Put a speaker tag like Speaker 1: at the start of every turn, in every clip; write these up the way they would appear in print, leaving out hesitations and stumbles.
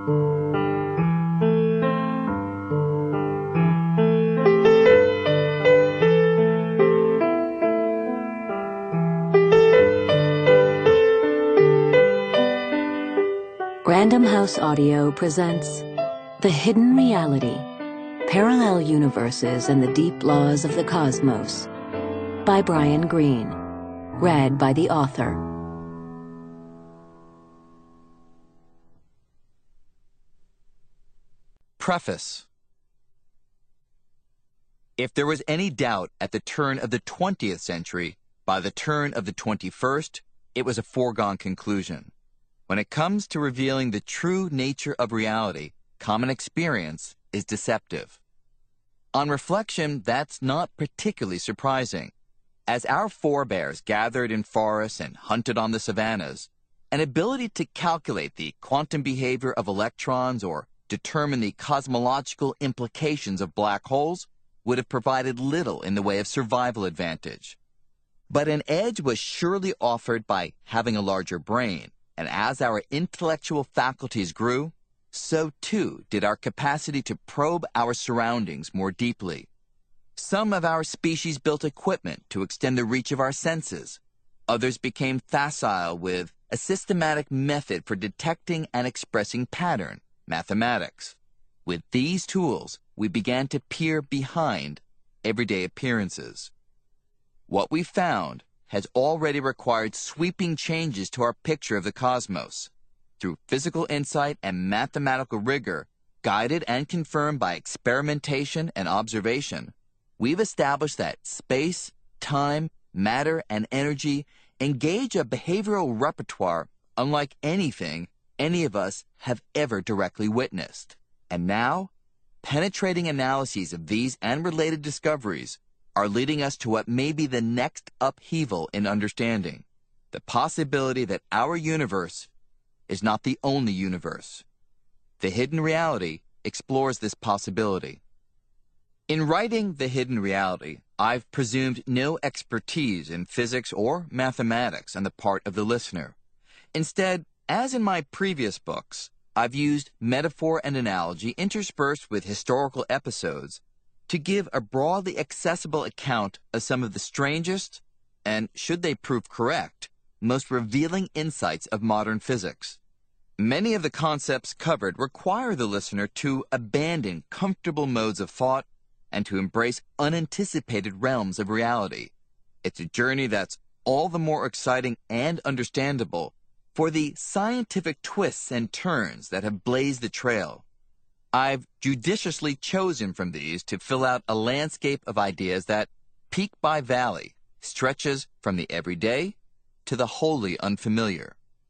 Speaker 1: Random House Audio presents The Hidden Reality, Parallel Universes and the Deep Laws of the Cosmos by Brian Greene, read by the author.
Speaker 2: Preface. If there was any doubt at the turn of the 20th century, by the turn of the 21st, it was a foregone conclusion. When it comes to revealing the true nature of reality, common experience is deceptive. On reflection, that's not particularly surprising. As our forebears gathered in forests and hunted on the savannas, an ability to calculate the quantum behavior of electrons or determine the cosmological implications of black holes would have provided little in the way of survival advantage. But an edge was surely offered by having a larger brain. And as our intellectual faculties grew, so too did our capacity to probe our surroundings more deeply. Some of our species built equipment to extend the reach of our senses. Others became facile with a systematic method for detecting and expressing pattern, mathematics. With these tools, we began to peer behind everyday appearances. What we found has already required sweeping changes to our picture of the cosmos. Through physical insight and mathematical rigor, guided and confirmed by experimentation and observation, we've established that space, time, matter, and energy engage a behavioral repertoire unlike anything any of us have ever directly witnessed. And now, penetrating analyses of these and related discoveries are leading us to what may be the next upheaval in understanding, the possibility that our universe is not the only universe. The Hidden Reality explores this possibility. In writing The Hidden Reality, I've presumed no expertise in physics or mathematics on the part of the listener. Instead, as in my previous books, I've used metaphor and analogy interspersed with historical episodes to give a broadly accessible account of some of the strangest, and should they prove correct, most revealing insights of modern physics. Many of the concepts covered require the listener to abandon comfortable modes of thought and to embrace unanticipated realms of reality. It's a journey that's all the more exciting and understandable for the scientific twists and turns that have blazed the trail. I've judiciously chosen from these to fill out a landscape of ideas that, peak by valley, stretches from the everyday to the wholly unfamiliar.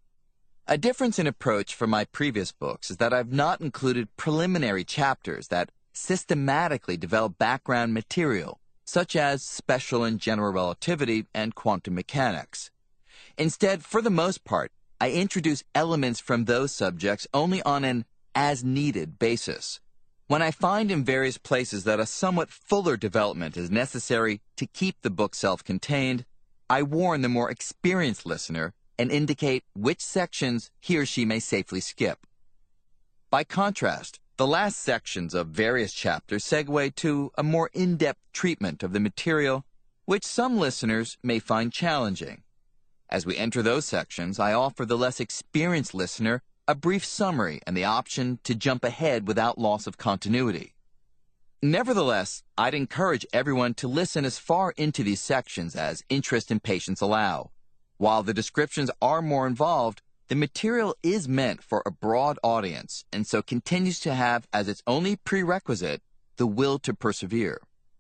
Speaker 2: A difference in approach from my previous books is that I've not included preliminary chapters that systematically develop background material, such as special and general relativity and quantum mechanics. Instead, for the most part, I introduce elements from those subjects only on an as-needed basis. When I find in various places that a somewhat fuller development is necessary to keep the book self-contained, I warn the more experienced listener and indicate which sections he or she may safely skip. By contrast, the last sections of various chapters segue to a more in-depth treatment of the material, which some listeners may find challenging. As we enter those sections, I offer the less experienced listener a brief summary and the option to jump ahead without loss of continuity. Nevertheless, I'd encourage everyone to listen as far into these sections as interest and patience allow. While the descriptions are more involved, the material is meant for a broad audience and so continues to have as its only prerequisite the will to persevere.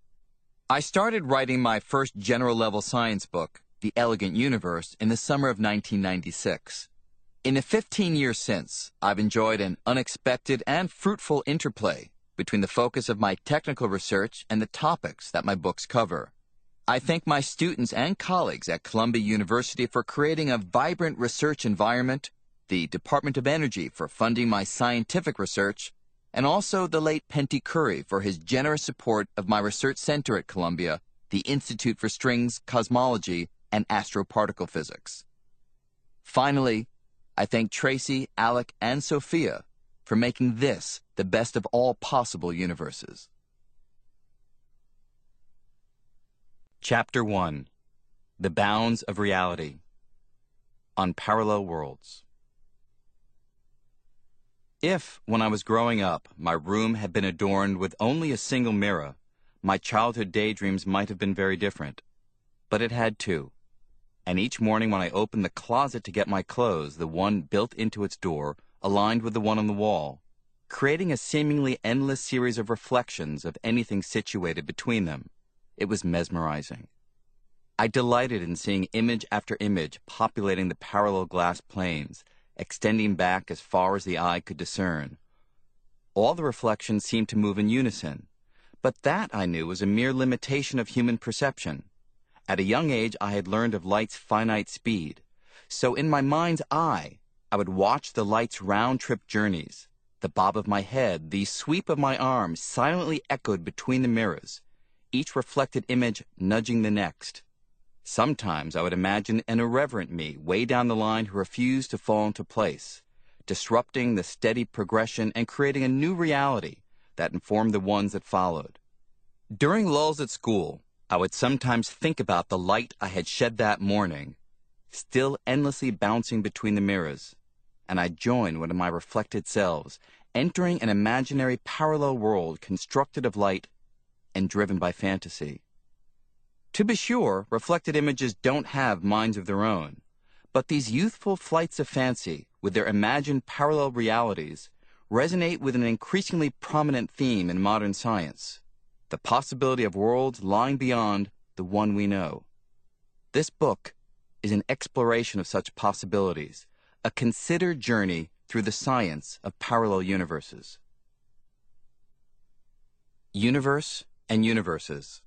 Speaker 2: I started writing my first general-level science book, The Elegant Universe, in the summer of 1996. In the 15 years since, I've enjoyed an unexpected and fruitful interplay between the focus of my technical research and the topics that my books cover. I thank my students and colleagues at Columbia University for creating a vibrant research environment, the Department of Energy for funding my scientific research, and also the late Penty Curry for his generous support of my research center at Columbia, the Institute for Strings Cosmology and Astroparticle Physics. Finally, I thank Tracy, Alec, and Sophia for making this the best of all possible universes. Chapter 1. The Bounds of Reality. On Parallel Worlds. If, when I was growing up, my room had been adorned with only a single mirror, my childhood daydreams might have been very different. But it had two. And each morning when I opened the closet to get my clothes, the one built into its door aligned with the one on the wall, creating a seemingly endless series of reflections of anything situated between them. It was mesmerizing. I delighted in seeing image after image populating the parallel glass planes, extending back as far as the eye could discern. All the reflections seemed to move in unison, but that, I knew, was a mere limitation of human perception. At a young age, I had learned of light's finite speed, so in my mind's eye, I would watch the light's round-trip journeys. The bob of my head, the sweep of my arms silently echoed between the mirrors, each reflected image nudging the next. Sometimes I would imagine an irreverent me way down the line who refused to fall into place, disrupting the steady progression and creating a new reality that informed the ones that followed. During lulls at school, I would sometimes think about the light I had shed that morning, still endlessly bouncing between the mirrors, and I'd join one of my reflected selves, entering an imaginary parallel world constructed of light and driven by fantasy. To be sure, reflected images don't have minds of their own, but these youthful flights of fancy, with their imagined parallel realities, resonate with an increasingly prominent theme in modern science: the possibility of worlds lying beyond the one we know. This book is an exploration of such possibilities, a considered journey through the science of parallel universes. Universe and universes.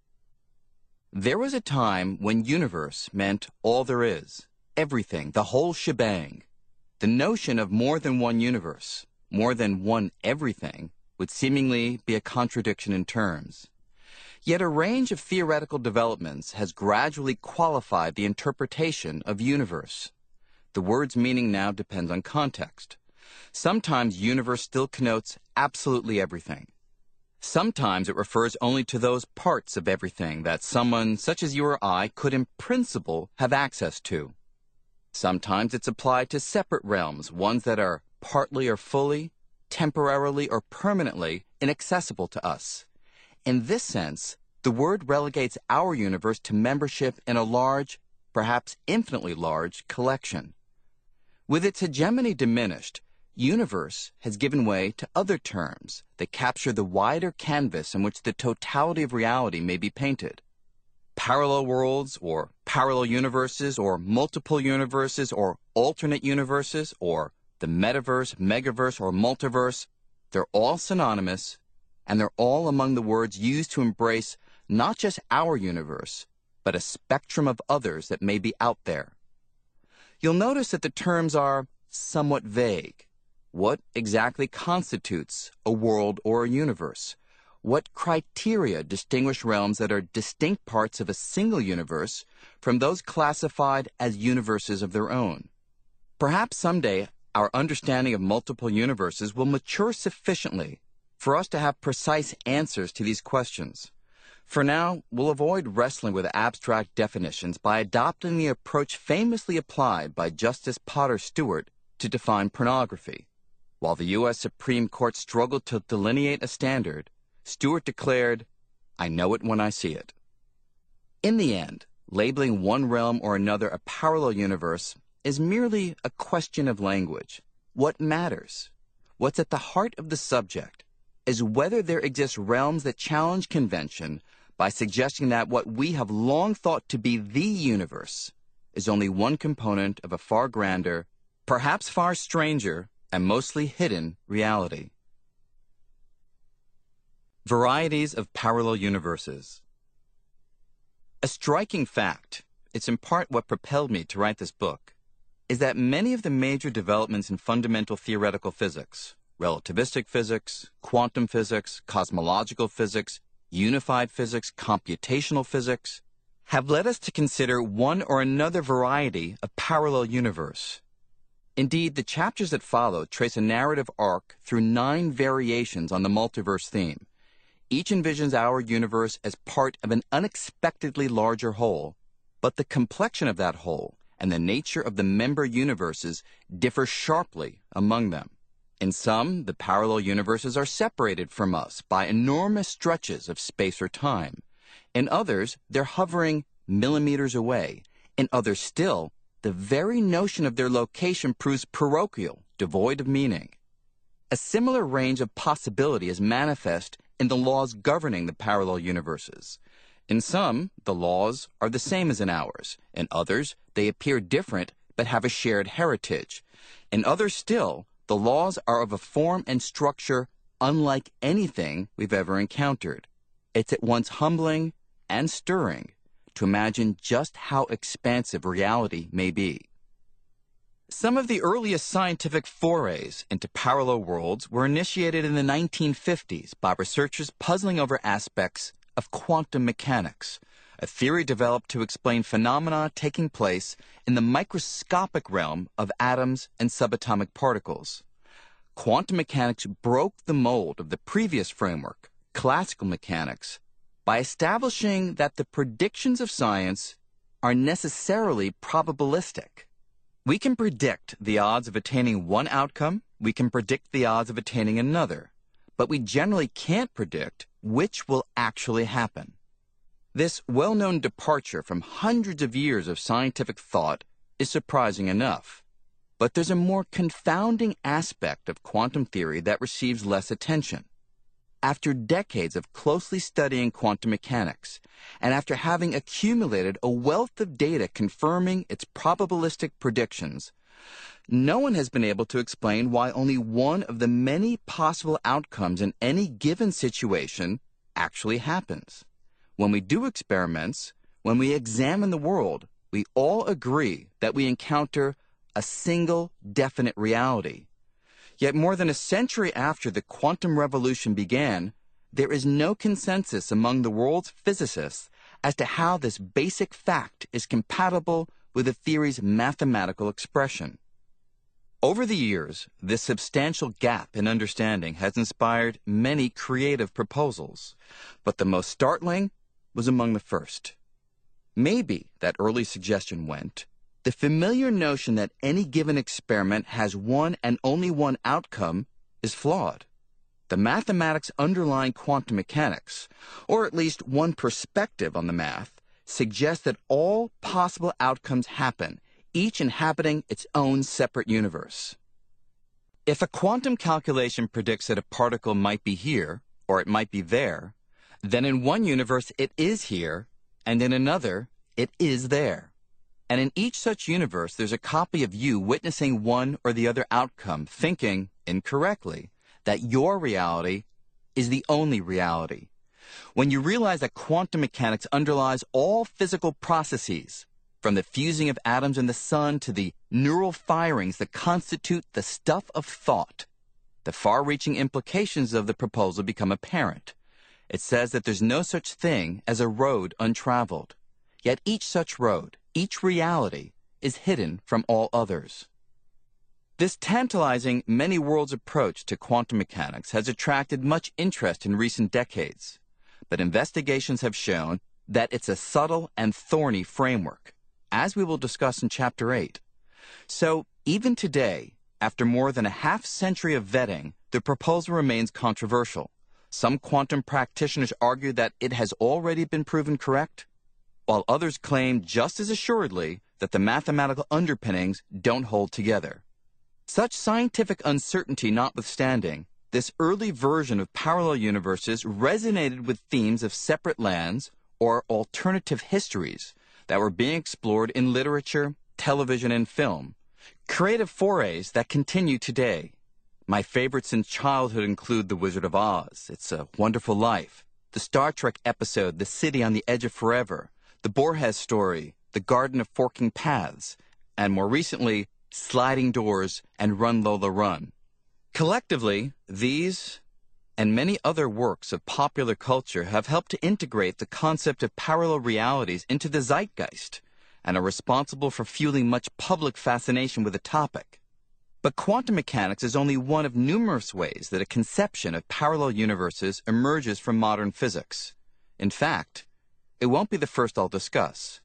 Speaker 2: There was a time when universe meant all there is, everything, the whole shebang. The notion of more than one universe, more than one everything, would seemingly be a contradiction in terms. Yet a range of theoretical developments has gradually qualified the interpretation of universe. The word's meaning now depends on context. Sometimes universe still connotes absolutely everything. Sometimes it refers only to those parts of everything that someone such as you or I could in principle have access to. Sometimes it's applied to separate realms, ones that are partly or fully, temporarily or permanently inaccessible to us. In this sense, the word relegates our universe to membership in a large, perhaps infinitely large, collection. With its hegemony diminished, universe has given way to other terms that capture the wider canvas in which the totality of reality may be painted. Parallel worlds, or parallel universes, or multiple universes, or alternate universes, or the metaverse, megaverse, or multiverse, they're all synonymous, and they're all among the words used to embrace not just our universe, but a spectrum of others that may be out there. You'll notice that the terms are somewhat vague. What exactly constitutes a world or a universe? What criteria distinguish realms that are distinct parts of a single universe from those classified as universes of their own? Perhaps someday our understanding of multiple universes will mature sufficiently for us to have precise answers to these questions. For now, we'll avoid wrestling with abstract definitions by adopting the approach famously applied by Justice Potter Stewart to define pornography. While the U.S. Supreme Court struggled to delineate a standard, Stewart declared, "I know it when I see it." In the end, labeling one realm or another a parallel universe is merely a question of language. What matters, what's at the heart of the subject, is whether there exist realms that challenge convention by suggesting that what we have long thought to be the universe is only one component of a far grander, perhaps far stranger, and mostly hidden reality. Varieties of parallel universes. A striking fact, it's in part what propelled me to write this book, is that many of the major developments in fundamental theoretical physics, relativistic physics, quantum physics, cosmological physics, unified physics, computational physics, have led us to consider one or another variety of parallel universe. Indeed, the chapters that follow trace a narrative arc through 9 variations on the multiverse theme. Each envisions our universe as part of an unexpectedly larger whole, but the complexion of that whole and the nature of the member universes differ sharply among them. In some, the parallel universes are separated from us by enormous stretches of space or time. In others, they're hovering millimeters away. In others still, the very notion of their location proves parochial, devoid of meaning. A similar range of possibility is manifest in the laws governing the parallel universes. In some, the laws are the same as in ours. In others, they appear different but have a shared heritage. In others still, the laws are of a form and structure unlike anything we've ever encountered. It's at once humbling and stirring to imagine just how expansive reality may be. Some of the earliest scientific forays into parallel worlds were initiated in the 1950s by researchers puzzling over aspects of quantum mechanics, a theory developed to explain phenomena taking place in the microscopic realm of atoms and subatomic particles. Quantum mechanics broke the mold of the previous framework, classical mechanics, by establishing that the predictions of science are necessarily probabilistic. We can predict the odds of attaining one outcome, we can predict the odds of attaining another, but we generally can't predict which will actually happen. This well-known departure from hundreds of years of scientific thought is surprising enough. But there's a more confounding aspect of quantum theory that receives less attention. After decades of closely studying quantum mechanics, and after having accumulated a wealth of data confirming its probabilistic predictions, no one has been able to explain why only one of the many possible outcomes in any given situation actually happens. When we do experiments, when we examine the world, we all agree that we encounter a single definite reality. Yet more than a century after the quantum revolution began, there is no consensus among the world's physicists as to how this basic fact is compatible with the theory's mathematical expression. Over the years, this substantial gap in understanding has inspired many creative proposals, but the most startling was among the first. Maybe, that early suggestion went, the familiar notion that any given experiment has one and only one outcome is flawed. The mathematics underlying quantum mechanics, or at least one perspective on the math, suggests that all possible outcomes happen, each inhabiting its own separate universe. If a quantum calculation predicts that a particle might be here, or it might be there, then in one universe it is here, and in another it is there. And in each such universe, there's a copy of you witnessing one or the other outcome, thinking, incorrectly, that your reality is the only reality. When you realize that quantum mechanics underlies all physical processes, from the fusing of atoms in the sun to the neural firings that constitute the stuff of thought, the far-reaching implications of the proposal become apparent. It says that there's no such thing as a road untraveled. Yet each such road, each reality, is hidden from all others. This tantalizing many worlds approach to quantum mechanics has attracted much interest in recent decades, but investigations have shown that it's a subtle and thorny framework, as we will discuss in Chapter 8. So, even today, after more than a half-century of vetting, the proposal remains controversial. Some quantum practitioners argue that it has already been proven correct, while others claim just as assuredly that the mathematical underpinnings don't hold together. Such scientific uncertainty notwithstanding, this early version of parallel universes resonated with themes of separate lands or alternative histories that were being explored in literature, television, and film, creative forays that continue today. My favorites since childhood include The Wizard of Oz, It's a Wonderful Life, the Star Trek episode The City on the Edge of Forever, the Borges story, The Garden of Forking Paths, and more recently, Sliding Doors and Run Lola Run. Collectively, these and many other works of popular culture have helped to integrate the concept of parallel realities into the zeitgeist and are responsible for fueling much public fascination with the topic. But quantum mechanics is only one of numerous ways that a conception of parallel universes emerges from modern physics. In fact, it won't be the first I'll discuss.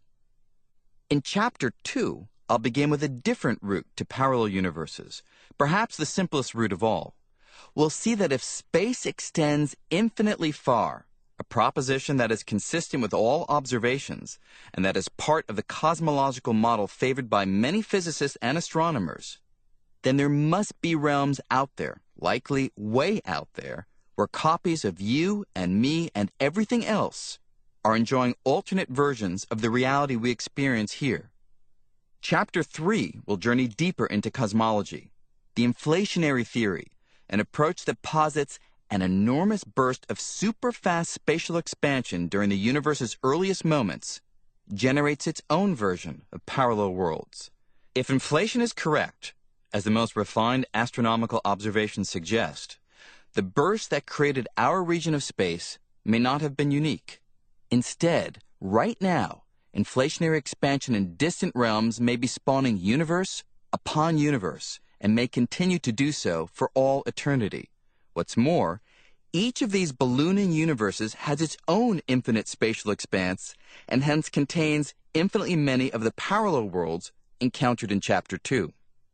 Speaker 2: In Chapter 2, I'll begin with a different route to parallel universes, perhaps the simplest route of all. We'll see that if space extends infinitely far, a proposition that is consistent with all observations, and that is part of the cosmological model favored by many physicists and astronomers, then there must be realms out there, likely way out there, where copies of you and me and everything else are enjoying alternate versions of the reality we experience here. Chapter 3 will journey deeper into cosmology, the inflationary theory, an approach that posits an enormous burst of super-fast spatial expansion during the universe's earliest moments generates its own version of parallel worlds. If inflation is correct, as the most refined astronomical observations suggest, the burst that created our region of space may not have been unique. Instead, right now, inflationary expansion in distant realms may be spawning universe upon universe and may continue to do so for all eternity. What's more, each of these ballooning universes has its own infinite spatial expanse and hence contains infinitely many of the parallel worlds encountered in Chapter 2.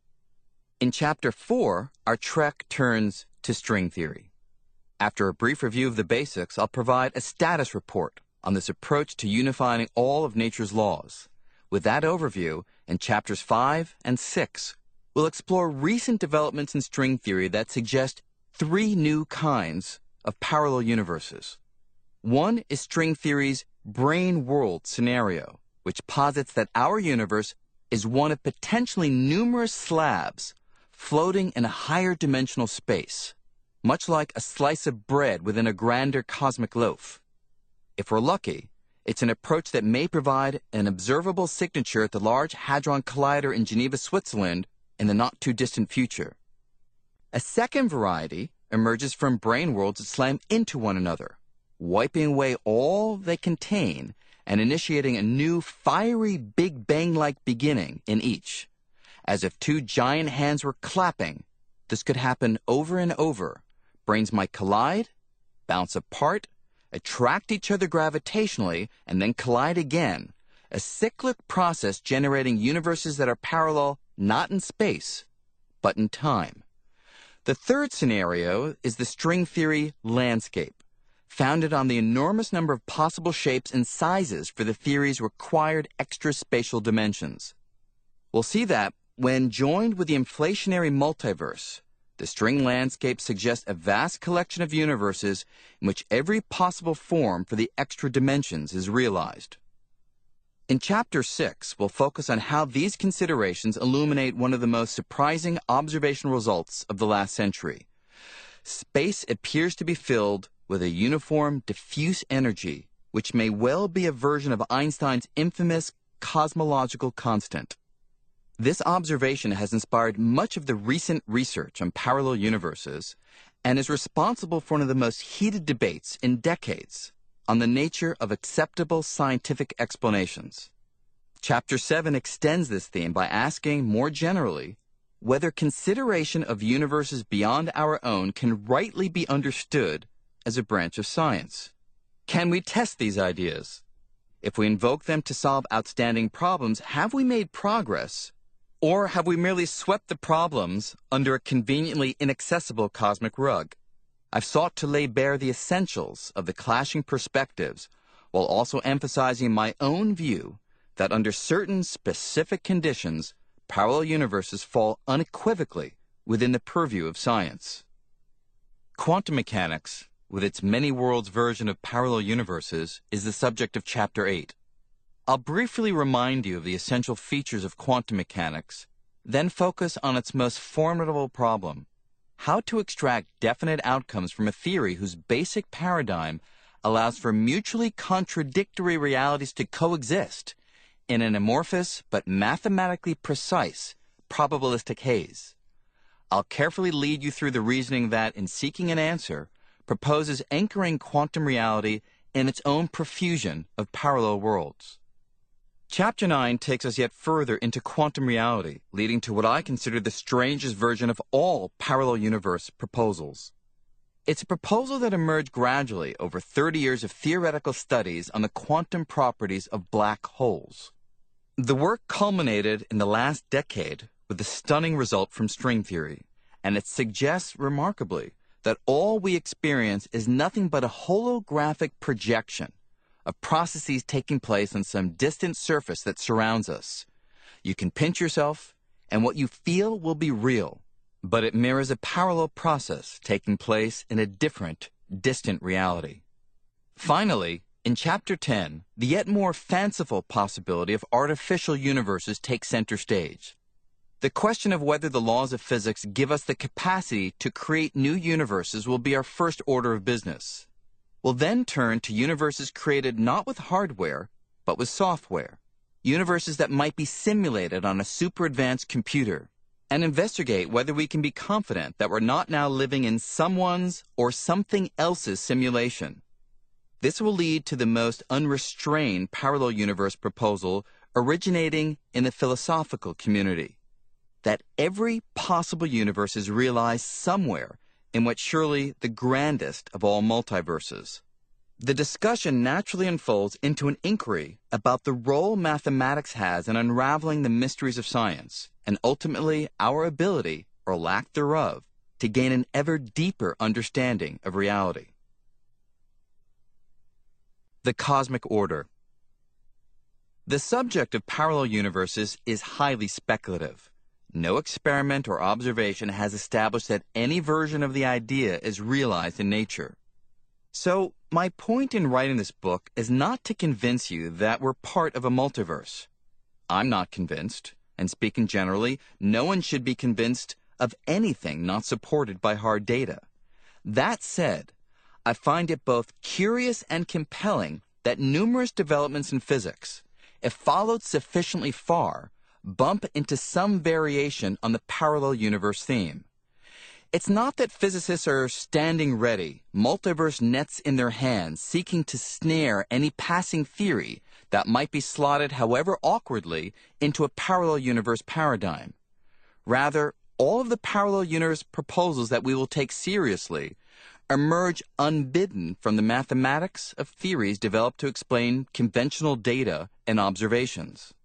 Speaker 2: In Chapter 4, our trek turns to string theory. After a brief review of the basics, I'll provide a status report on this approach to unifying all of nature's laws. With that overview, in Chapters 5 and 6, we'll explore recent developments in string theory that suggest 3 new kinds of parallel universes. One is string theory's brane world scenario, which posits that our universe is one of potentially numerous slabs floating in a higher dimensional space, much like a slice of bread within a grander cosmic loaf. If we're lucky, it's an approach that may provide an observable signature at the Large Hadron Collider in Geneva, Switzerland, in the not-too-distant future. A second variety emerges from brane worlds that slam into one another, wiping away all they contain and initiating a new fiery Big Bang-like beginning in each. As if 2 giant hands were clapping, this could happen over and over. Branes might collide, bounce apart, attract each other gravitationally, and then collide again, a cyclic process generating universes that are parallel not in space, but in time. The third scenario is the string theory landscape, founded on the enormous number of possible shapes and sizes for the theory's required extra spatial dimensions. We'll see that, when joined with the inflationary multiverse, the string landscape suggests a vast collection of universes in which every possible form for the extra dimensions is realized. In Chapter 6, we'll focus on how these considerations illuminate one of the most surprising observational results of the last century. Space appears to be filled with a uniform, diffuse energy, which may well be a version of Einstein's infamous cosmological constant. This observation has inspired much of the recent research on parallel universes and is responsible for one of the most heated debates in decades on the nature of acceptable scientific explanations. Chapter 7 extends this theme by asking, more generally, whether consideration of universes beyond our own can rightly be understood as a branch of science. Can we test these ideas? If we invoke them to solve outstanding problems, have we made progress? Or have we merely swept the problems under a conveniently inaccessible cosmic rug? I've sought to lay bare the essentials of the clashing perspectives while also emphasizing my own view that under certain specific conditions, parallel universes fall unequivocally within the purview of science. Quantum mechanics, with its many worlds version of parallel universes, is the subject of Chapter 8. I'll briefly remind you of the essential features of quantum mechanics, then focus on its most formidable problem: how to extract definite outcomes from a theory whose basic paradigm allows for mutually contradictory realities to coexist in an amorphous but mathematically precise probabilistic haze. I'll carefully lead you through the reasoning that, in seeking an answer, proposes anchoring quantum reality in its own profusion of parallel worlds. Chapter 9 takes us yet further into quantum reality, leading to what I consider the strangest version of all parallel universe proposals. It's a proposal that emerged gradually over 30 years of theoretical studies on the quantum properties of black holes. The work culminated in the last decade with a stunning result from string theory, and it suggests remarkably that all we experience is nothing but a holographic projection of processes taking place on some distant surface that surrounds us. You can pinch yourself, and what you feel will be real, but it mirrors a parallel process taking place in a different, distant reality. Finally, in Chapter 10, the yet more fanciful possibility of artificial universes takes center stage. The question of whether the laws of physics give us the capacity to create new universes will be our first order of business. We'll then turn to universes created not with hardware, but with software, universes that might be simulated on a super-advanced computer, and investigate whether we can be confident that we're not now living in someone's or something else's simulation. This will lead to the most unrestrained parallel universe proposal originating in the philosophical community, that every possible universe is realized somewhere in what surely the grandest of all multiverses. The discussion naturally unfolds into an inquiry about the role mathematics has in unraveling the mysteries of science, and ultimately our ability, or lack thereof, to gain an ever deeper understanding of reality. The cosmic order. The subject of parallel universes is highly speculative. No experiment or observation has established that any version of the idea is realized in nature. So, my point in writing this book is not to convince you that we're part of a multiverse. I'm not convinced, and speaking generally, no one should be convinced of anything not supported by hard data. That said, I find it both curious and compelling that numerous developments in physics, if followed sufficiently far, bump into some variation on the parallel universe theme. It's not that physicists are standing ready, multiverse nets in their hands, seeking to snare any passing theory that might be slotted, however awkwardly, into a parallel universe paradigm. Rather, all of the parallel universe proposals that we will take seriously emerge unbidden from the mathematics of theories developed to explain conventional data and observations.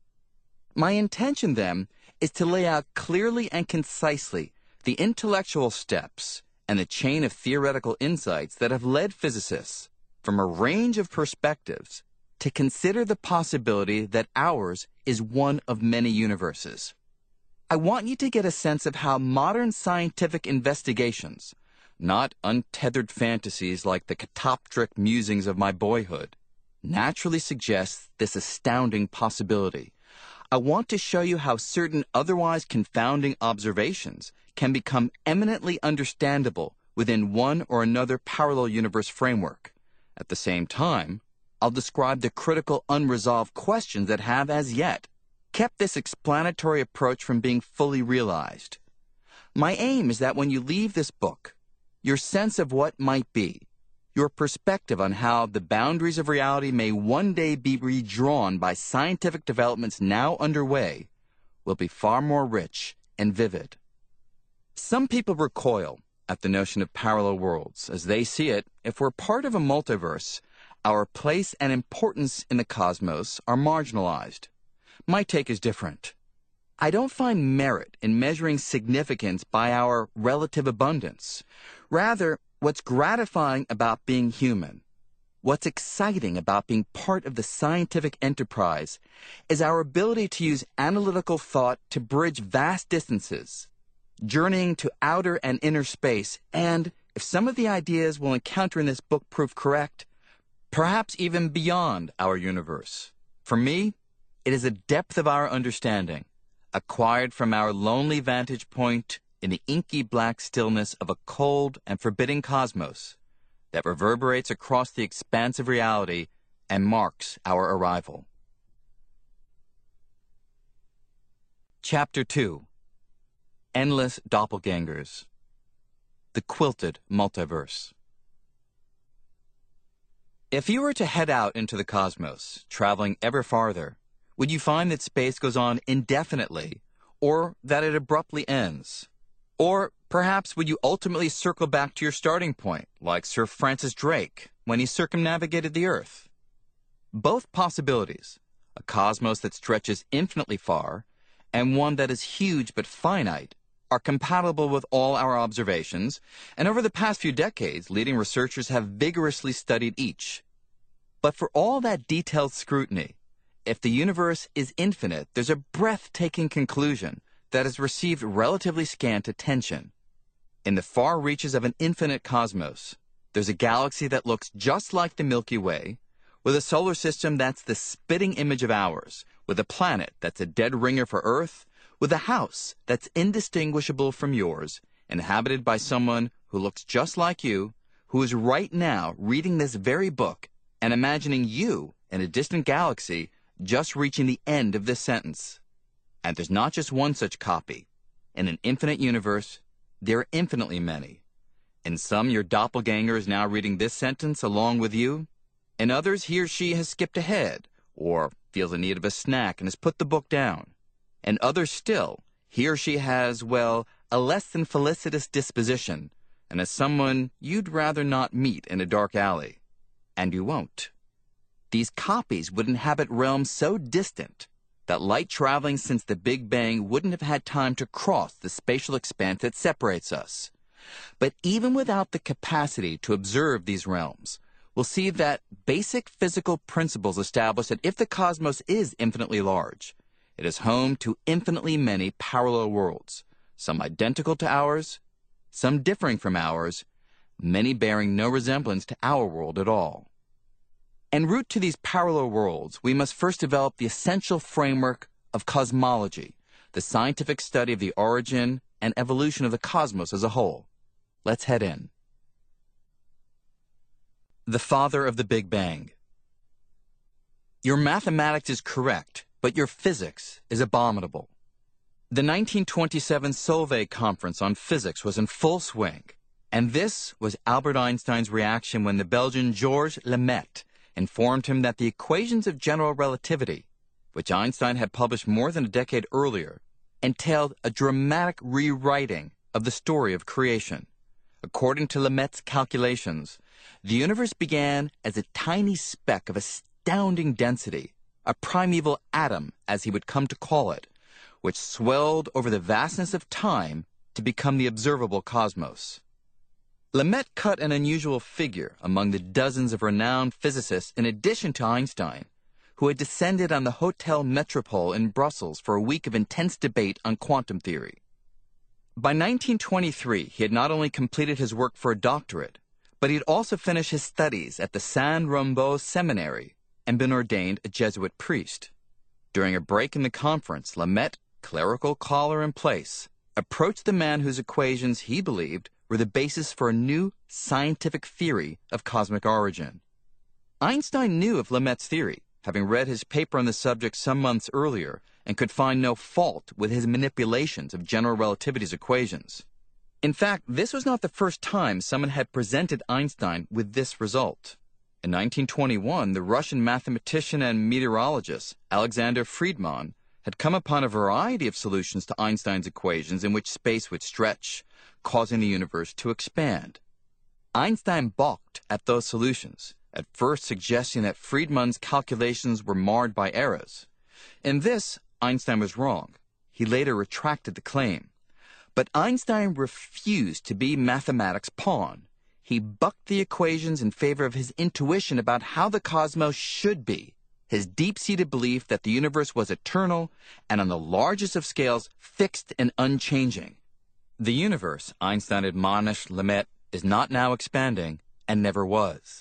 Speaker 2: My intention, then, is to lay out clearly and concisely the intellectual steps and the chain of theoretical insights that have led physicists, from a range of perspectives, to consider the possibility that ours is one of many universes. I want you to get a sense of how modern scientific investigations, not untethered fantasies like the catoptric musings of my boyhood, naturally suggest this astounding possibility. I want to show you how certain otherwise confounding observations can become eminently understandable within one or another parallel universe framework. At the same time, I'll describe the critical unresolved questions that have, as yet, kept this explanatory approach from being fully realized. My aim is that when you leave this book, your sense of what might be, your perspective on how the boundaries of reality may one day be redrawn by scientific developments now underway, will be far more rich and vivid. Some people recoil at the notion of parallel worlds. As they see it, if we're part of a multiverse, our place and importance in the cosmos are marginalized. My take is different. I don't find merit in measuring significance by our relative abundance. Rather, what's gratifying about being human, what's exciting about being part of the scientific enterprise, is our ability to use analytical thought to bridge vast distances, journeying to outer and inner space, and, if some of the ideas we'll encounter in this book prove correct, perhaps even beyond our universe. For me, it is a depth of our understanding, acquired from our lonely vantage point in the inky black stillness of a cold and forbidding cosmos, that reverberates across the expanse of reality and marks our arrival. Chapter 2. Endless Doppelgangers. The Quilted Multiverse. If you were to head out into the cosmos, traveling ever farther, Would you find that space goes on indefinitely, or that it abruptly ends? Or perhaps would you ultimately circle back to your starting point, like Sir Francis Drake when he circumnavigated the Earth? Both possibilities, a cosmos that stretches infinitely far and one that is huge but finite, are compatible with all our observations, and over the past few decades, leading researchers have vigorously studied each. But for all that detailed scrutiny, if the universe is infinite, there's a breathtaking conclusion that has received relatively scant attention. In the far reaches of an infinite cosmos, there's a galaxy that looks just like the Milky Way, with a solar system that's the spitting image of ours, with a planet that's a dead ringer for Earth, with a house that's indistinguishable from yours, inhabited by someone who looks just like you, who is right now reading this very book and imagining you in a distant galaxy just reaching the end of this sentence. And there's not just one such copy. In an infinite universe, there are infinitely many. In some, your doppelganger is now reading this sentence along with you. In others, he or she has skipped ahead, or feels in need of a snack and has put the book down. And others still, he or she has, well, a less than felicitous disposition, and is someone you'd rather not meet in a dark alley. And you won't. These copies would inhabit realms so distant that light traveling since the Big Bang wouldn't have had time to cross the spatial expanse that separates us. But even without the capacity to observe these realms, we'll see that basic physical principles establish that if the cosmos is infinitely large, it is home to infinitely many parallel worlds, some identical to ours, some differing from ours, many bearing no resemblance to our world at all. En route to these parallel worlds, we must first develop the essential framework of cosmology, the scientific study of the origin and evolution of the cosmos as a whole. Let's head in. The father of the Big Bang. Your mathematics is correct, but your physics is abominable. The 1927 Solvay Conference on Physics was in full swing, and this was Albert Einstein's reaction when the Belgian Georges Lemaitre informed him that the equations of general relativity, which Einstein had published more than a decade earlier, entailed a dramatic rewriting of the story of creation. According to Lemaitre's calculations, the universe began as a tiny speck of astounding density, a primeval atom, as he would come to call it, which swelled over the vastness of time to become the observable cosmos. Lemaitre cut an unusual figure among the dozens of renowned physicists in addition to Einstein, who had descended on the Hotel Metropole in Brussels for a week of intense debate on quantum theory. By 1923, he had not only completed his work for a doctorate, but he had also finished his studies at the San Rombaut Seminary and been ordained a Jesuit priest. During a break in the conference, Lemaitre, clerical collar in place, approached the man whose equations he believed were the basis for a new scientific theory of cosmic origin. Einstein knew of Lemaitre's theory, having read his paper on the subject some months earlier, and could find no fault with his manipulations of general relativity's equations. In fact, this was not the first time someone had presented Einstein with this result. In 1921, the Russian mathematician and meteorologist Alexander Friedmann had come upon a variety of solutions to Einstein's equations in which space would stretch, causing the universe to expand. Einstein balked at those solutions, at first suggesting that Friedmann's calculations were marred by errors. In this, Einstein was wrong. He later retracted the claim. But Einstein refused to be mathematics' pawn. He bucked the equations in favor of his intuition about how the cosmos should be, his deep-seated belief that the universe was eternal and on the largest of scales fixed and unchanging. The universe, Einstein admonished Lemaitre, is not now expanding and never was.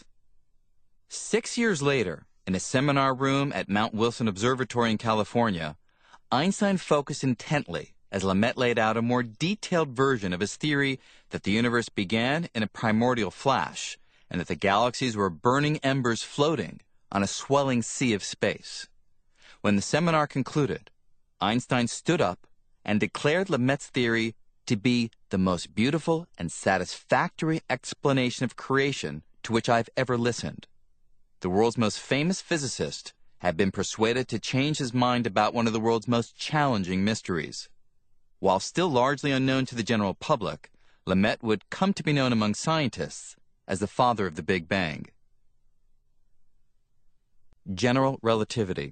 Speaker 2: 6 years later, in a seminar room at Mount Wilson Observatory in California, Einstein focused intently as Lemaitre laid out a more detailed version of his theory that the universe began in a primordial flash and that the galaxies were burning embers floating on a swelling sea of space. When the seminar concluded, Einstein stood up and declared Lemaire's theory to be the most beautiful and satisfactory explanation of creation to which I've ever listened. The world's most famous physicist had been persuaded to change his mind about one of the world's most challenging mysteries. While still largely unknown to the general public, Lemaitre would come to be known among scientists as the father of the Big Bang. General relativity.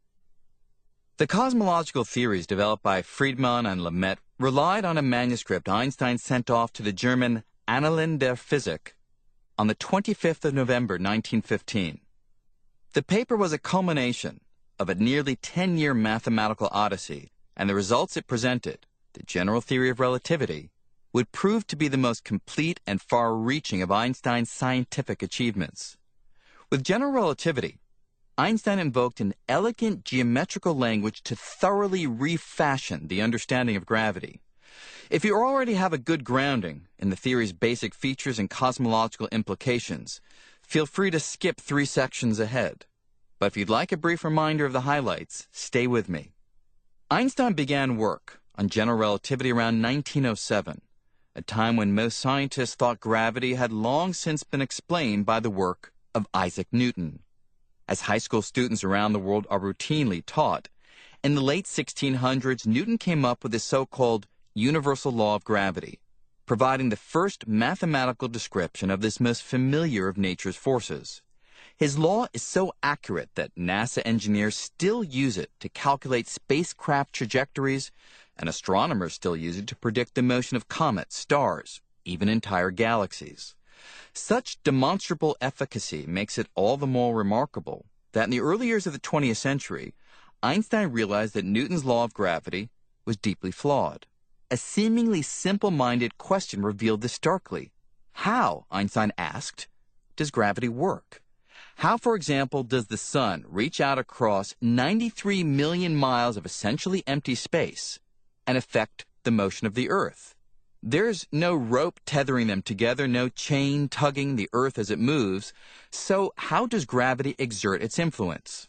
Speaker 2: The cosmological theories developed by Friedmann and Lemaitre relied on a manuscript Einstein sent off to the German Annalen der Physik on the 25th of November, 1915. The paper was a culmination of a nearly 10-year mathematical odyssey, and the results it presented, the general theory of relativity, would prove to be the most complete and far-reaching of Einstein's scientific achievements. With general relativity, Einstein invoked an elegant geometrical language to thoroughly refashion the understanding of gravity. If you already have a good grounding in the theory's basic features and cosmological implications, feel free to skip 3 sections ahead. But if you'd like a brief reminder of the highlights, stay with me. Einstein began work on general relativity around 1907, a time when most scientists thought gravity had long since been explained by the work of Isaac Newton. As high school students around the world are routinely taught, in the late 1600s, Newton came up with the so-called universal law of gravity, providing the first mathematical description of this most familiar of nature's forces. His law is so accurate that NASA engineers still use it to calculate spacecraft trajectories, and astronomers still use it to predict the motion of comets, stars, even entire galaxies. Such demonstrable efficacy makes it all the more remarkable that in the early years of the 20th century, Einstein realized that Newton's law of gravity was deeply flawed. A seemingly simple-minded question revealed this starkly. How, Einstein asked, does gravity work? How, for example, does the sun reach out across 93 million miles of essentially empty space and affect the motion of the Earth? There's no rope tethering them together, no chain tugging the Earth as it moves, so how does gravity exert its influence?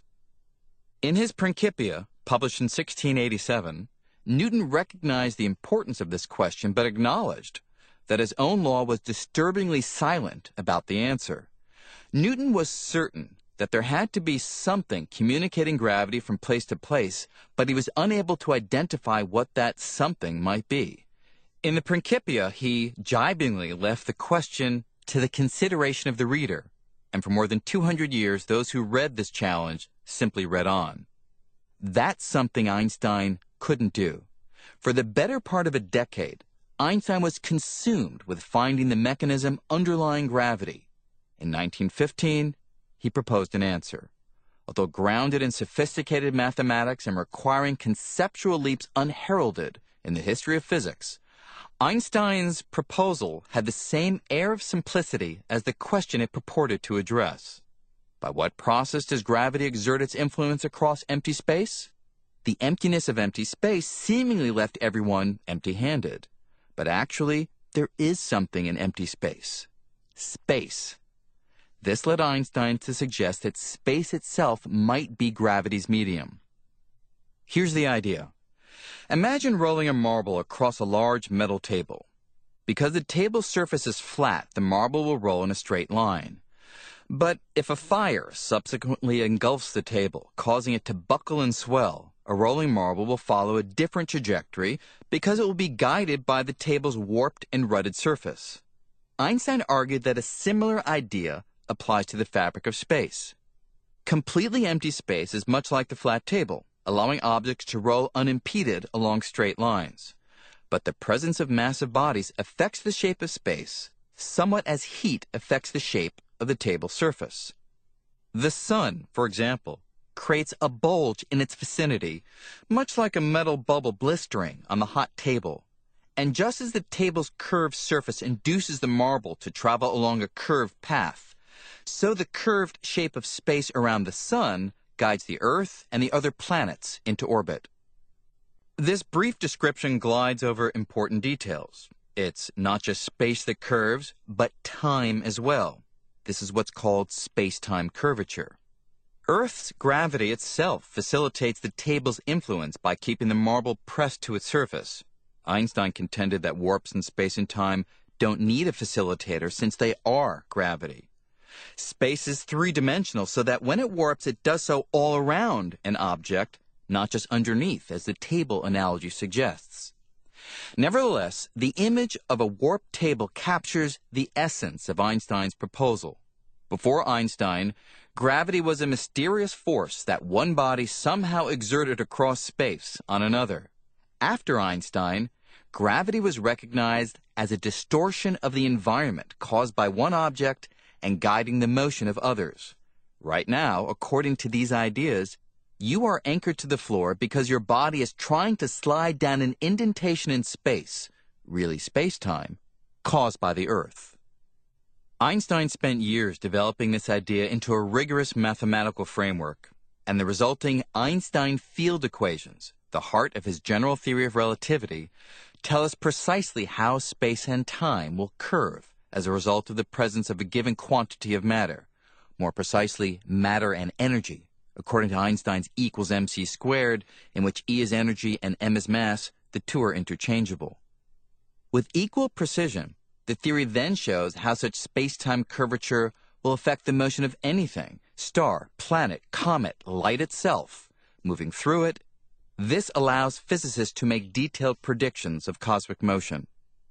Speaker 2: In his Principia, published in 1687, Newton recognized the importance of this question but acknowledged that his own law was disturbingly silent about the answer. Newton was certain that there had to be something communicating gravity from place to place, but he was unable to identify what that something might be. In the Principia, he jibingly left the question to the consideration of the reader, and for more than 200 years, those who read this challenge simply read on. That's something Einstein couldn't do. For the better part of a decade, Einstein was consumed with finding the mechanism underlying gravity. In 1915, he proposed an answer. Although grounded in sophisticated mathematics and requiring conceptual leaps unheralded in the history of physics, Einstein's proposal had the same air of simplicity as the question it purported to address. By what process does gravity exert its influence across empty space? The emptiness of empty space seemingly left everyone empty-handed. But actually, there is something in empty space. Space. This led Einstein to suggest that space itself might be gravity's medium. Here's the idea. Imagine rolling a marble across a large metal table. Because the table's surface is flat, the marble will roll in a straight line. But if a fire subsequently engulfs the table, causing it to buckle and swell, a rolling marble will follow a different trajectory because it will be guided by the table's warped and rutted surface. Einstein argued that a similar idea applies to the fabric of space. Completely empty space is much like the flat table, allowing objects to roll unimpeded along straight lines. But the presence of massive bodies affects the shape of space, somewhat as heat affects the shape of the table's surface. The sun, for example, creates a bulge in its vicinity, much like a metal bubble blistering on the hot table. And just as the table's curved surface induces the marble to travel along a curved path, so the curved shape of space around the sun guides the Earth and the other planets into orbit. This brief description glides over important details. It's not just space that curves, but time as well. This is what's called space-time curvature. Earth's gravity itself facilitates the table's influence by keeping the marble pressed to its surface. Einstein contended that warps in space and time don't need a facilitator since they are gravity. Space is three-dimensional, so that when it warps, it does so all around an object, not just underneath, as the table analogy suggests. Nevertheless, the image of a warped table captures the essence of Einstein's proposal. Before Einstein, gravity was a mysterious force that one body somehow exerted across space on another. After Einstein, gravity was recognized as a distortion of the environment caused by one object and guiding the motion of others. Right now, according to these ideas, you are anchored to the floor because your body is trying to slide down an indentation in space, really space-time, caused by the Earth. Einstein spent years developing this idea into a rigorous mathematical framework, and the resulting Einstein field equations, the heart of his general theory of relativity, tell us precisely how space and time will curve as a result of the presence of a given quantity of matter, more precisely matter and energy, according to Einstein's E equals mc squared, in which E is energy and m is mass. The two are interchangeable. With equal precision, the theory then shows how such space-time curvature will affect the motion of anything, star, planet, comet, light itself, moving through it. This allows physicists to make detailed predictions of cosmic motion.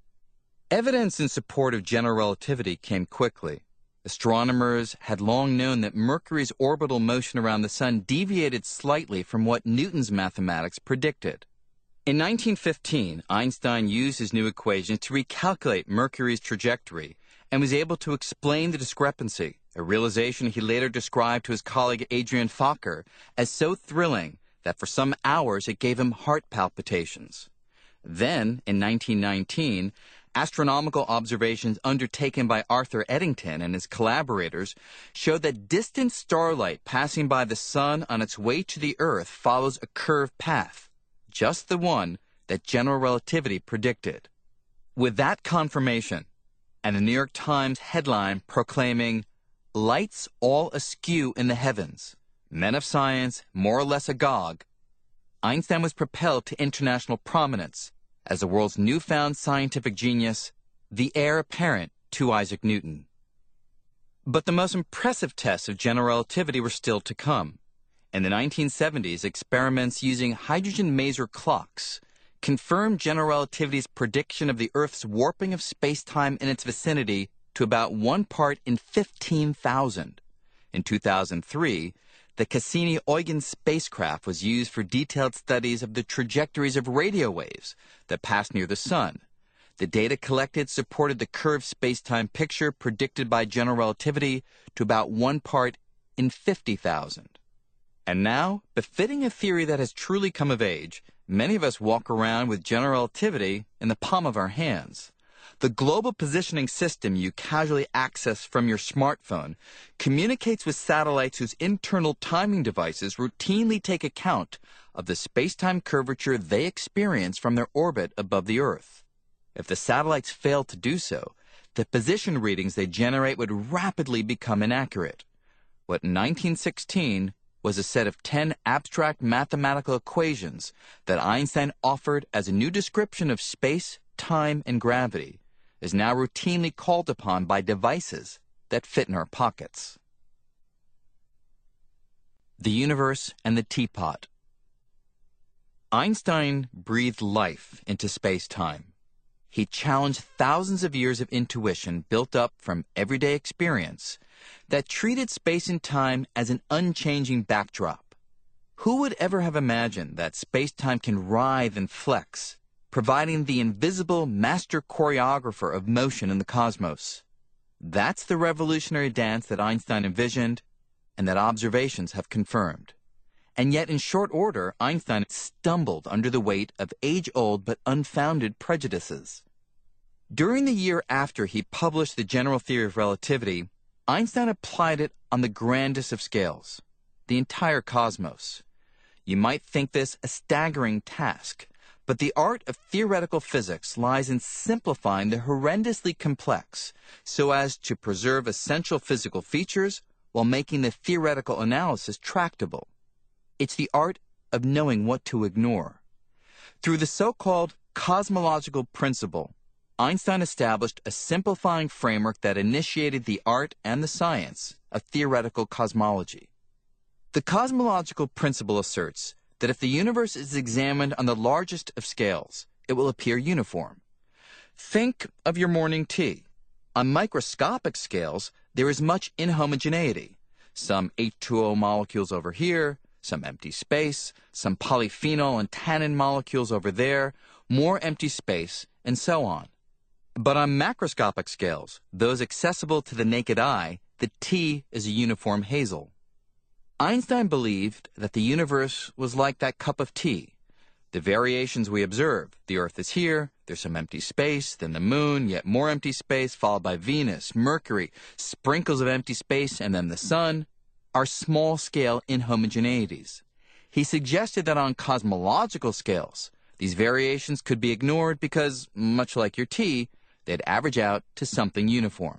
Speaker 2: Evidence in support of general relativity came quickly. Astronomers had long known that Mercury's orbital motion around the Sun deviated slightly from what Newton's mathematics predicted. In 1915, Einstein used his new equation to recalculate Mercury's trajectory and was able to explain the discrepancy, a realization he later described to his colleague Adrian Fokker as so thrilling that for some hours it gave him heart palpitations. Then, in 1919, astronomical observations undertaken by Arthur Eddington and his collaborators showed that distant starlight passing by the Sun on its way to the Earth follows a curved path, just the one that general relativity predicted. With that confirmation, and the New York Times headline proclaiming, "Lights all askew in the heavens, men of science more or less agog," Einstein was propelled to international prominence as the world's newfound scientific genius, the heir apparent to Isaac Newton. But the most impressive tests of general relativity were still to come. In the 1970s, experiments using hydrogen maser clocks confirmed general relativity's prediction of the Earth's warping of space-time in its vicinity to about 1 part in 15,000. In 2003, the Cassini-Huygens spacecraft was used for detailed studies of the trajectories of radio waves that pass near the Sun. The data collected supported the curved space-time picture predicted by general relativity to about 1 part in 50,000. And now, befitting a theory that has truly come of age, many of us walk around with general relativity in the palm of our hands. The global positioning system you casually access from your smartphone communicates with satellites whose internal timing devices routinely take account of the space-time curvature they experience from their orbit above the Earth. If the satellites fail to do so, the position readings they generate would rapidly become inaccurate. What in 1916 was a set of 10 abstract mathematical equations that Einstein offered as a new description of space, time, and gravity is now routinely called upon by devices that fit in our pockets. The universe and the teapot. Einstein breathed life into space-time. He challenged thousands of years of intuition built up from everyday experience that treated space and time as an unchanging backdrop. Who would ever have imagined that space-time can writhe and flex, providing the invisible master choreographer of motion in the cosmos? That's the revolutionary dance that Einstein envisioned and that observations have confirmed. And yet, in short order, Einstein stumbled under the weight of age-old but unfounded prejudices. During the year after he published the general theory of relativity, Einstein applied it on the grandest of scales, the entire cosmos. You might think this a staggering task, but the art of theoretical physics lies in simplifying the horrendously complex so as to preserve essential physical features while making the theoretical analysis tractable. It's the art of knowing what to ignore. Through the so-called cosmological principle, Einstein established a simplifying framework that initiated the art and the science of theoretical cosmology. The cosmological principle asserts that if the universe is examined on the largest of scales, it will appear uniform. Think of your morning tea. On microscopic scales, there is much inhomogeneity. Some H2O molecules over here, some empty space, some polyphenol and tannin molecules over there, more empty space, and so on. But on macroscopic scales, those accessible to the naked eye, the tea is a uniform hazel. Einstein believed that the universe was like that cup of tea. The variations we observe, the Earth is here, there's some empty space, then the moon, yet more empty space, followed by Venus, Mercury, sprinkles of empty space, and then the sun, are small-scale inhomogeneities. He suggested that on cosmological scales, these variations could be ignored because, much like your tea, they'd average out to something uniform.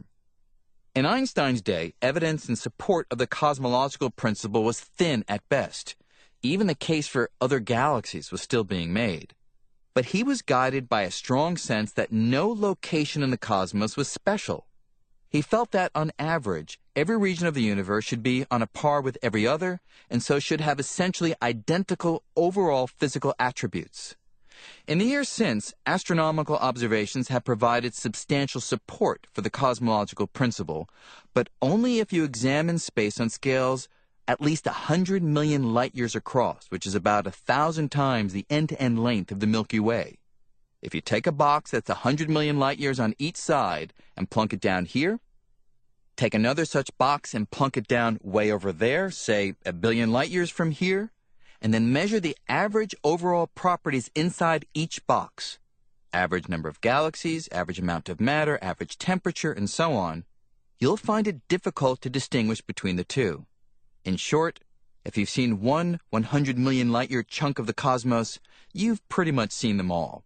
Speaker 2: In Einstein's day, evidence in support of the cosmological principle was thin at best. Even the case for other galaxies was still being made. But he was guided by a strong sense that no location in the cosmos was special. He felt that, on average, every region of the universe should be on a par with every other, and so should have essentially identical overall physical attributes. In the years since, astronomical observations have provided substantial support for the cosmological principle, but only if you examine space on scales at least 100 million light-years across, which is about 1,000 times the end-to-end length of the Milky Way. If you take a box that's 100 million light-years on each side and plunk it down here, take another such box and plunk it down way over there, say 1 billion light-years from here, and then measure the average overall properties inside each box, average number of galaxies, average amount of matter, average temperature, and so on, you'll find it difficult to distinguish between the two. In short, if you've seen one 100 million light-year chunk of the cosmos, you've pretty much seen them all.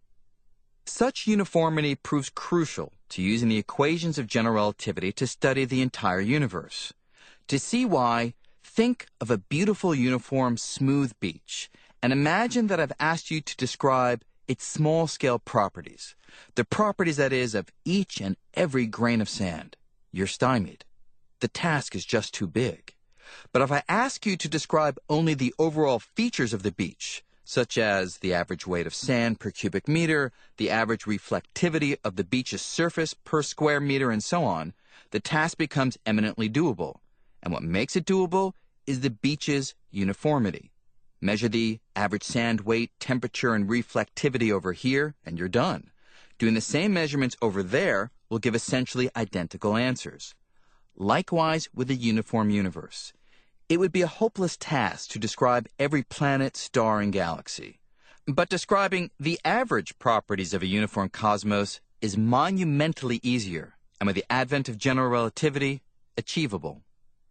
Speaker 2: Such uniformity proves crucial to using the equations of general relativity to study the entire universe. To see why, think of a beautiful, uniform, smooth beach, and imagine that I've asked you to describe its small-scale properties, the properties, that is, of each and every grain of sand. You're stymied. The task is just too big. But if I ask you to describe only the overall features of the beach, such as the average weight of sand per cubic meter, the average reflectivity of the beach's surface per square meter, and so on, the task becomes eminently doable. And what makes it doable is the beach's uniformity. Measure the average sand weight, temperature, and reflectivity over here, and you're done. Doing the same measurements over there will give essentially identical answers. Likewise with a uniform universe. It would be a hopeless task to describe every planet, star, and galaxy. But describing the average properties of a uniform cosmos is monumentally easier, and with the advent of general relativity, achievable.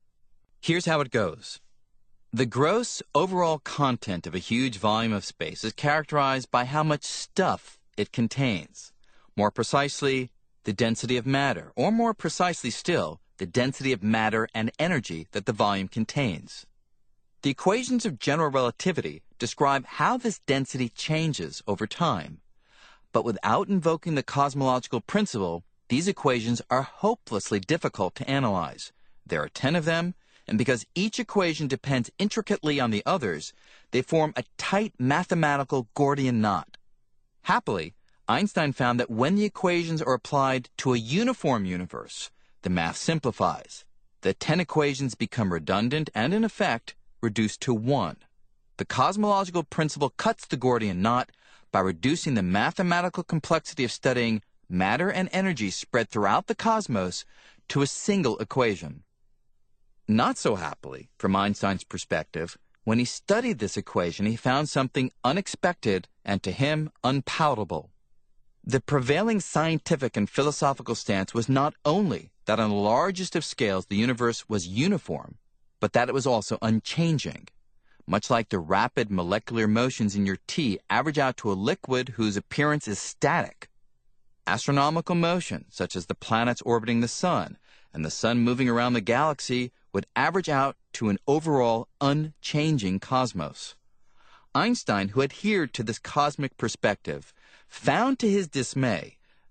Speaker 2: Here's how it goes. The gross overall content of a huge volume of space is characterized by how much stuff it contains. More precisely, the density of matter, or more precisely still, the density of matter and energy that the volume contains. The equations of general relativity describe how this density changes over time. But without invoking the cosmological principle, these equations are hopelessly difficult to analyze. There are 10 of them, and because each equation depends intricately on the others, they form a tight mathematical Gordian knot. Happily, Einstein found that when the equations are applied to a uniform universe, the math simplifies. The 10 equations become redundant and, in effect, reduced to one. The cosmological principle cuts the Gordian knot by reducing the mathematical complexity of studying matter and energy spread throughout the cosmos to a single equation. Not so happily, from Einstein's perspective, when he studied this equation, he found something unexpected and, to him, unpalatable. The prevailing scientific and philosophical stance was not only that on the largest of scales the universe was uniform, but that it was also unchanging. Much like the rapid molecular motions in your tea average out to a liquid whose appearance is static. Astronomical motion, such as the planets orbiting the sun and the sun moving around the galaxy, would average out to an overall unchanging cosmos. Einstein, who adhered to this cosmic perspective, found to his dismay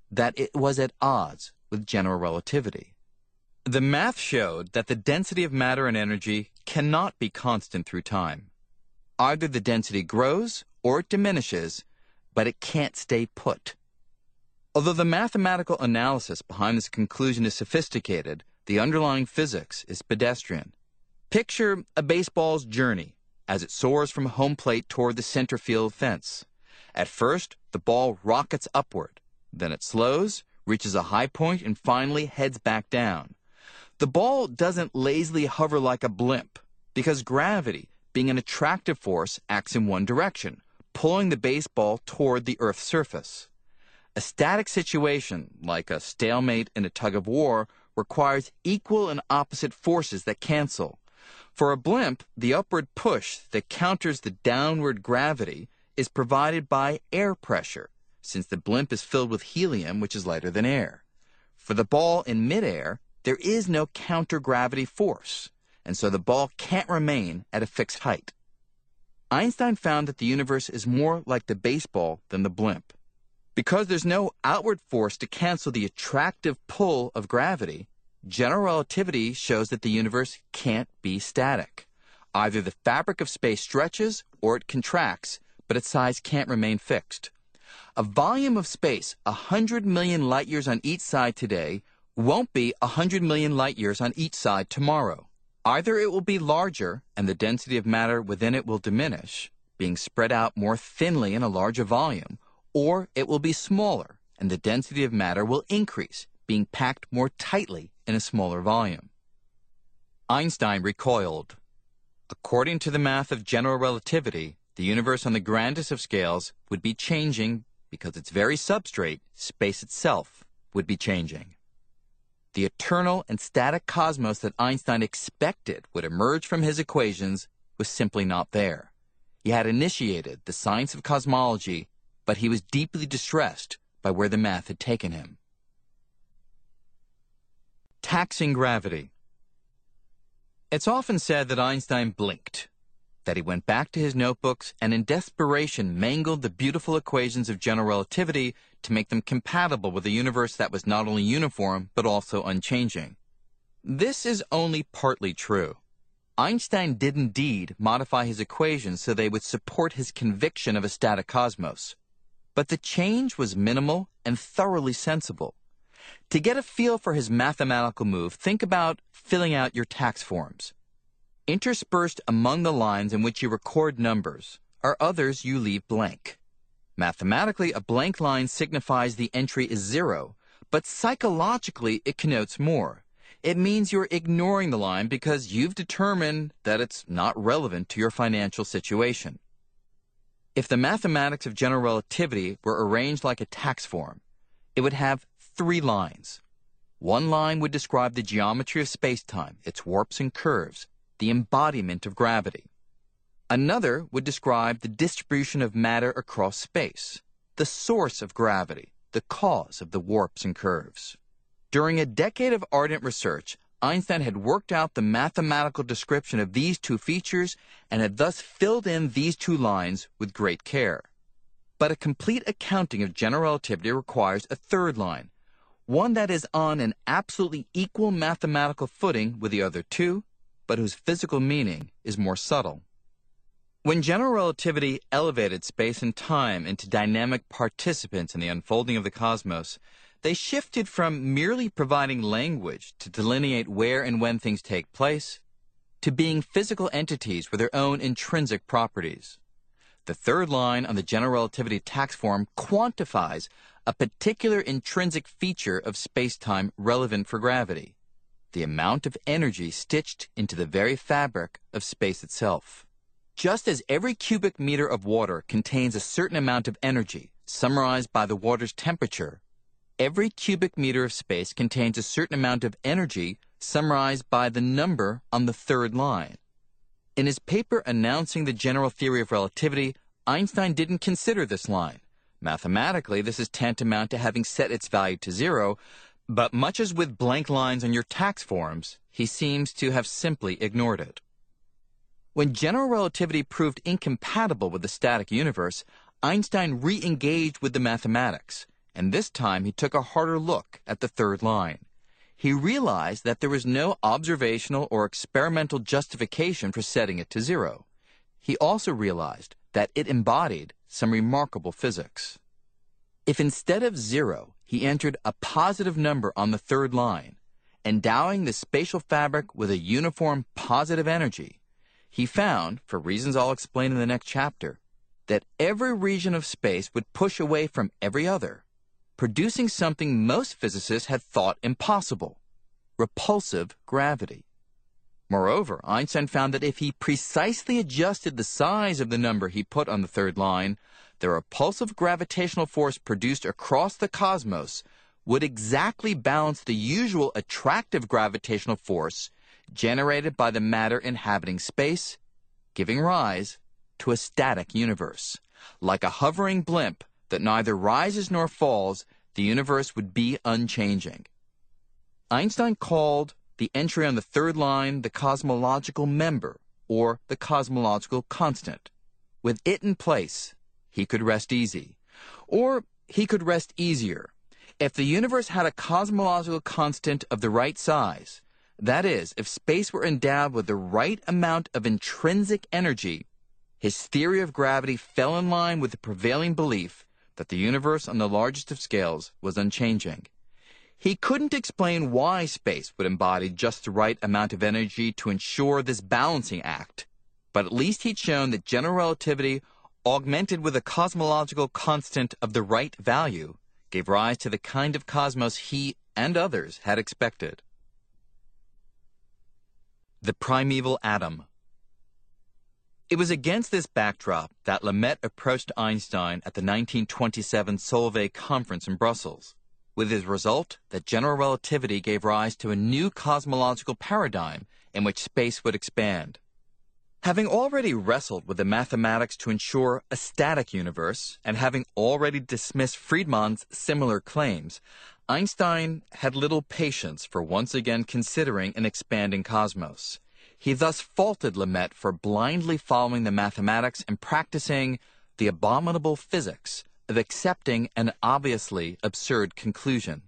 Speaker 2: that it was at odds with general relativity. The math showed that the density of matter and energy cannot be constant through time. Either the density grows or it diminishes, but it can't stay put. Although the mathematical analysis behind this conclusion is sophisticated, the underlying physics is pedestrian. Picture a baseball's journey as it soars from home plate toward the center field fence. At first, the ball rockets upward. Then it slows, reaches a high point, and finally heads back down. The ball doesn't lazily hover like a blimp, because gravity, being an attractive force, acts in one direction, pulling the baseball toward the Earth's surface. A static situation, like a stalemate in a tug-of-war, requires equal and opposite forces that cancel. For a blimp, the upward push that counters the downward gravity is provided by air pressure, since the blimp is filled with helium, which is lighter than air. For the ball in midair, there is no counter-gravity force, and so the ball can't remain at a fixed height. Einstein found that the universe is more like the baseball than the blimp. Because there's no outward force to cancel the attractive pull of gravity, general relativity shows that the universe can't be static. Either the fabric of space stretches or it contracts, but its size can't remain fixed. A volume of space 100 million light-years on each side today won't be 100 million light-years on each side tomorrow. Either it will be larger and the density of matter within it will diminish, being spread out more thinly in a larger volume, or it will be smaller and the density of matter will increase, being packed more tightly in a smaller volume. Einstein recoiled. According to the math of general relativity, the universe on the grandest of scales would be changing because its very substrate, space itself, would be changing. The eternal and static cosmos that Einstein expected would emerge from his equations was simply not there. He had initiated the science of cosmology, but he was deeply distressed by where the math had taken him. Taxing gravity. It's often said that Einstein blinked, that he went back to his notebooks and in desperation mangled the beautiful equations of general relativity to make them compatible with a universe that was not only uniform but also unchanging. This is only partly true. Einstein did indeed modify his equations so they would support his conviction of a static cosmos. But the change was minimal and thoroughly sensible. To get a feel for his mathematical move, think about filling out your tax forms. Interspersed among the lines in which you record numbers are others you leave blank. Mathematically, a blank line signifies the entry is 0, but psychologically it connotes more. It means you're ignoring the line because you've determined that it's not relevant to your financial situation. If the mathematics of general relativity were arranged like a tax form, it would have 3 lines. One line would describe the geometry of space-time, its warps and curves, the embodiment of gravity. Another would describe the distribution of matter across space, the source of gravity, the cause of the warps and curves. During a decade of ardent research, Einstein had worked out the mathematical description of these 2 features and had thus filled in these 2 lines with great care. But a complete accounting of general relativity requires a 3rd line, one that is on an absolutely equal mathematical footing with the other 2, but whose physical meaning is more subtle. When general relativity elevated space and time into dynamic participants in the unfolding of the cosmos, they shifted from merely providing language to delineate where and when things take place, to being physical entities with their own intrinsic properties. The 3rd line on the general relativity tax form quantifies a particular intrinsic feature of space-time relevant for gravity, the amount of energy stitched into the very fabric of space itself. Just as every cubic meter of water contains a certain amount of energy, summarized by the water's temperature, every cubic meter of space contains a certain amount of energy, summarized by the number on the 3rd line. In his paper announcing the general theory of relativity, Einstein didn't consider this line. Mathematically, this is tantamount to having set its value to 0, but much as with blank lines on your tax forms, he seems to have simply ignored it. When general relativity proved incompatible with the static universe, Einstein re-engaged with the mathematics, and this time he took a harder look at the third line. He realized that there was no observational or experimental justification for setting it to 0. He also realized that it embodied some remarkable physics. If instead of 0, he entered a positive number on the third line, endowing the spatial fabric with a uniform positive energy, he found, for reasons I'll explain in the next chapter, that every region of space would push away from every other, producing something most physicists had thought impossible: repulsive gravity. Moreover, Einstein found that if he precisely adjusted the size of the number he put on the third line, the repulsive gravitational force produced across the cosmos would exactly balance the usual attractive gravitational force generated by the matter inhabiting space, giving rise to a static universe. Like a hovering blimp that neither rises nor falls, the universe would be unchanging. Einstein called the entry on the third line the cosmological member, or the cosmological constant. With it in place, he could rest easy. Or he could rest easier. If the universe had a cosmological constant of the right size, that is, if space were endowed with the right amount of intrinsic energy, his theory of gravity fell in line with the prevailing belief that the universe on the largest of scales was unchanging. He couldn't explain why space would embody just the right amount of energy to ensure this balancing act, but at least he'd shown that general relativity, augmented with a cosmological constant of the right value, gave rise to the kind of cosmos he and others had expected. The primeval atom. It was against this backdrop that Lemaitre approached Einstein at the 1927 Solvay conference in Brussels, with his result that general relativity gave rise to a new cosmological paradigm in which space would expand. Having already wrestled with the mathematics to ensure a static universe, and having already dismissed Friedmann's similar claims, Einstein had little patience for once again considering an expanding cosmos. He thus faulted Lemaitre for blindly following the mathematics and practicing the abominable physics of accepting an obviously absurd conclusion.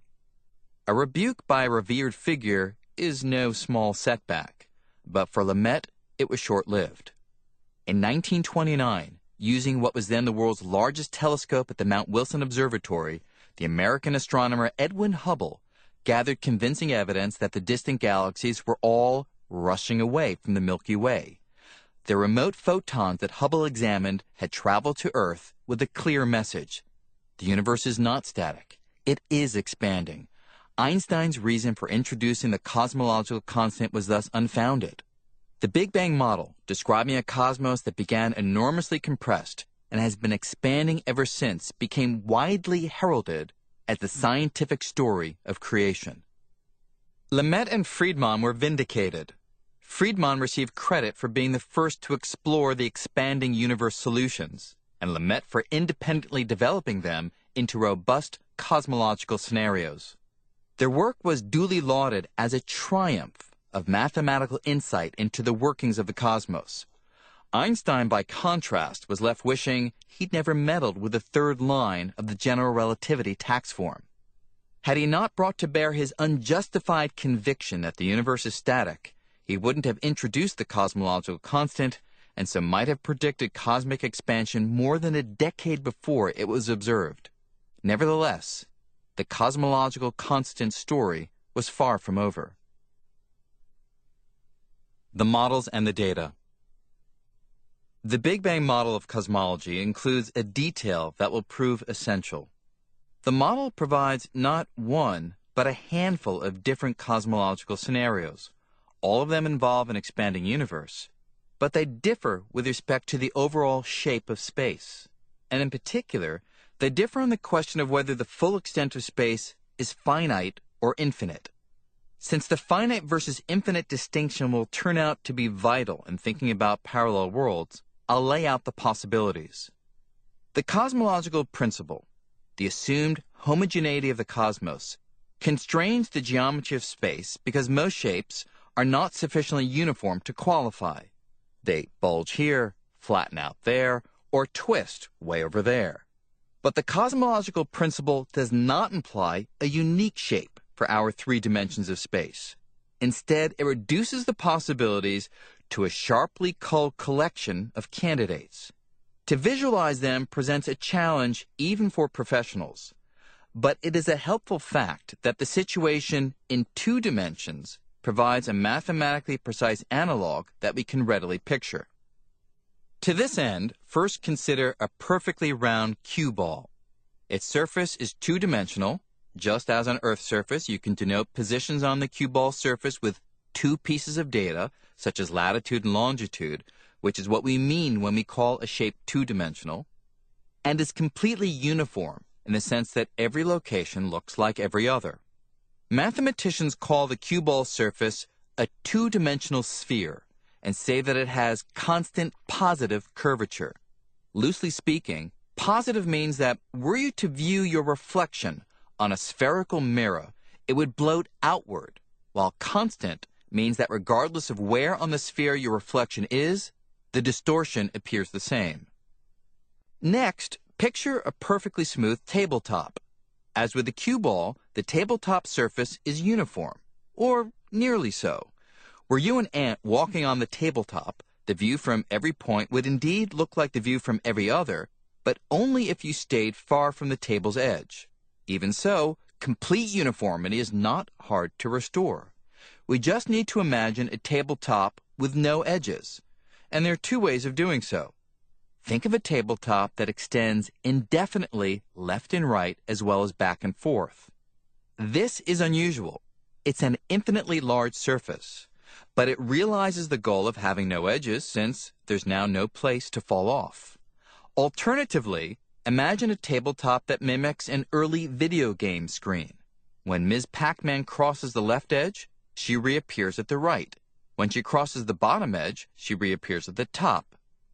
Speaker 2: A rebuke by a revered figure is no small setback, but for Lemaitre it was short-lived. In 1929, using what was then the world's largest telescope at the Mount Wilson Observatory, the American astronomer Edwin Hubble gathered convincing evidence that the distant galaxies were all rushing away from the Milky Way. The remote photons that Hubble examined had traveled to Earth with a clear message: the universe is not static, it is expanding. Einstein's reason for introducing the cosmological constant was thus unfounded. The Big Bang model, describing a cosmos that began enormously compressed and has been expanding ever since, became widely heralded as the scientific story of creation. Lemaitre and Friedmann were vindicated. Friedmann received credit for being the first to explore the expanding universe solutions, and Lemaitre for independently developing them into robust cosmological scenarios. Their work was duly lauded as a triumph of mathematical insight into the workings of the cosmos. Einstein, by contrast, was left wishing he'd never meddled with the third line of the general relativity tax form. Had he not brought to bear his unjustified conviction that the universe is static, he wouldn't have introduced the cosmological constant, and so might have predicted cosmic expansion more than a decade before it was observed. Nevertheless, the cosmological constant story was far from over. The models and the data. The Big Bang model of cosmology includes a detail that will prove essential. The model provides not one, but a handful of different cosmological scenarios. All of them involve an expanding universe, but they differ with respect to the overall shape of space. And in particular, they differ on the question of whether the full extent of space is finite or infinite. Since the finite versus infinite distinction will turn out to be vital in thinking about parallel worlds, I'll lay out the possibilities. The cosmological principle, the assumed homogeneity of the cosmos, constrains the geometry of space because most shapes are not sufficiently uniform to qualify. They bulge here, flatten out there, or twist way over there. But the cosmological principle does not imply a unique shape for our three dimensions of space. Instead, it reduces the possibilities to a sharply culled collection of candidates. To visualize them presents a challenge even for professionals. But it is a helpful fact that the situation in two dimensions provides a mathematically precise analog that we can readily picture. To this end, first consider a perfectly round cue ball. Its surface is two-dimensional. Just as on Earth's surface, you can denote positions on the cue ball surface with two pieces of data, such as latitude and longitude, which is what we mean when we call a shape two-dimensional, and is completely uniform in the sense that every location looks like every other. Mathematicians call the cue ball surface a two-dimensional sphere and say that it has constant positive curvature. Loosely speaking, positive means that were you to view your reflection on a spherical mirror, it would bloat outward, while constant means that regardless of where on the sphere your reflection is, the distortion appears the same. Next, picture a perfectly smooth tabletop. As with the cue ball, the tabletop surface is uniform, or nearly so. Were you an ant walking on the tabletop, the view from every point would indeed look like the view from every other, but only if you stayed far from the table's edge. Even so, complete uniformity is not hard to restore. We just need to imagine a tabletop with no edges, and there are two ways of doing so. Think of a tabletop that extends indefinitely left and right as well as back and forth. This is unusual. It's an infinitely large surface, but it realizes the goal of having no edges since there's now no place to fall off. Alternatively, imagine a tabletop that mimics an early video game screen. When Ms. Pac-Man crosses the left edge, she reappears at the right. When she crosses the bottom edge, she reappears at the top.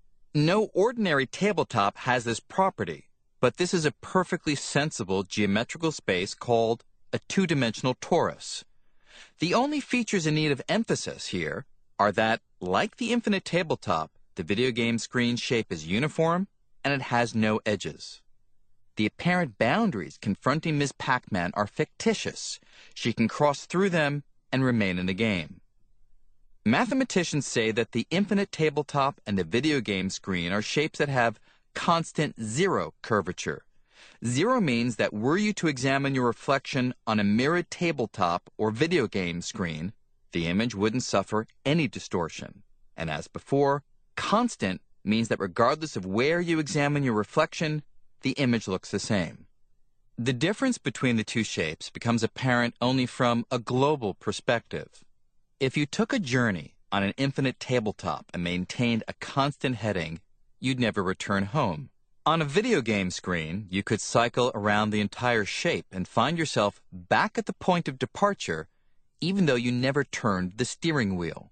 Speaker 2: No ordinary tabletop has this property, but this is a perfectly sensible geometrical space called a two-dimensional torus. The only features in need of emphasis here are that, like the infinite tabletop, the video game screen shape is uniform and it has no edges. The apparent boundaries confronting Ms. Pac-Man are fictitious. She can cross through them and remain in the game. Mathematicians say that the infinite tabletop and the video game screen are shapes that have constant zero curvature. Zero means that were you to examine your reflection on a mirrored tabletop or video game screen, the image wouldn't suffer any distortion. And as before, constant means that regardless of where you examine your reflection, the image looks the same. The difference between the two shapes becomes apparent only from a global perspective. If you took a journey on an infinite tabletop and maintained a constant heading, you'd never return home. On a video game screen, you could cycle around the entire shape and find yourself back at the point of departure, even though you never turned the steering wheel.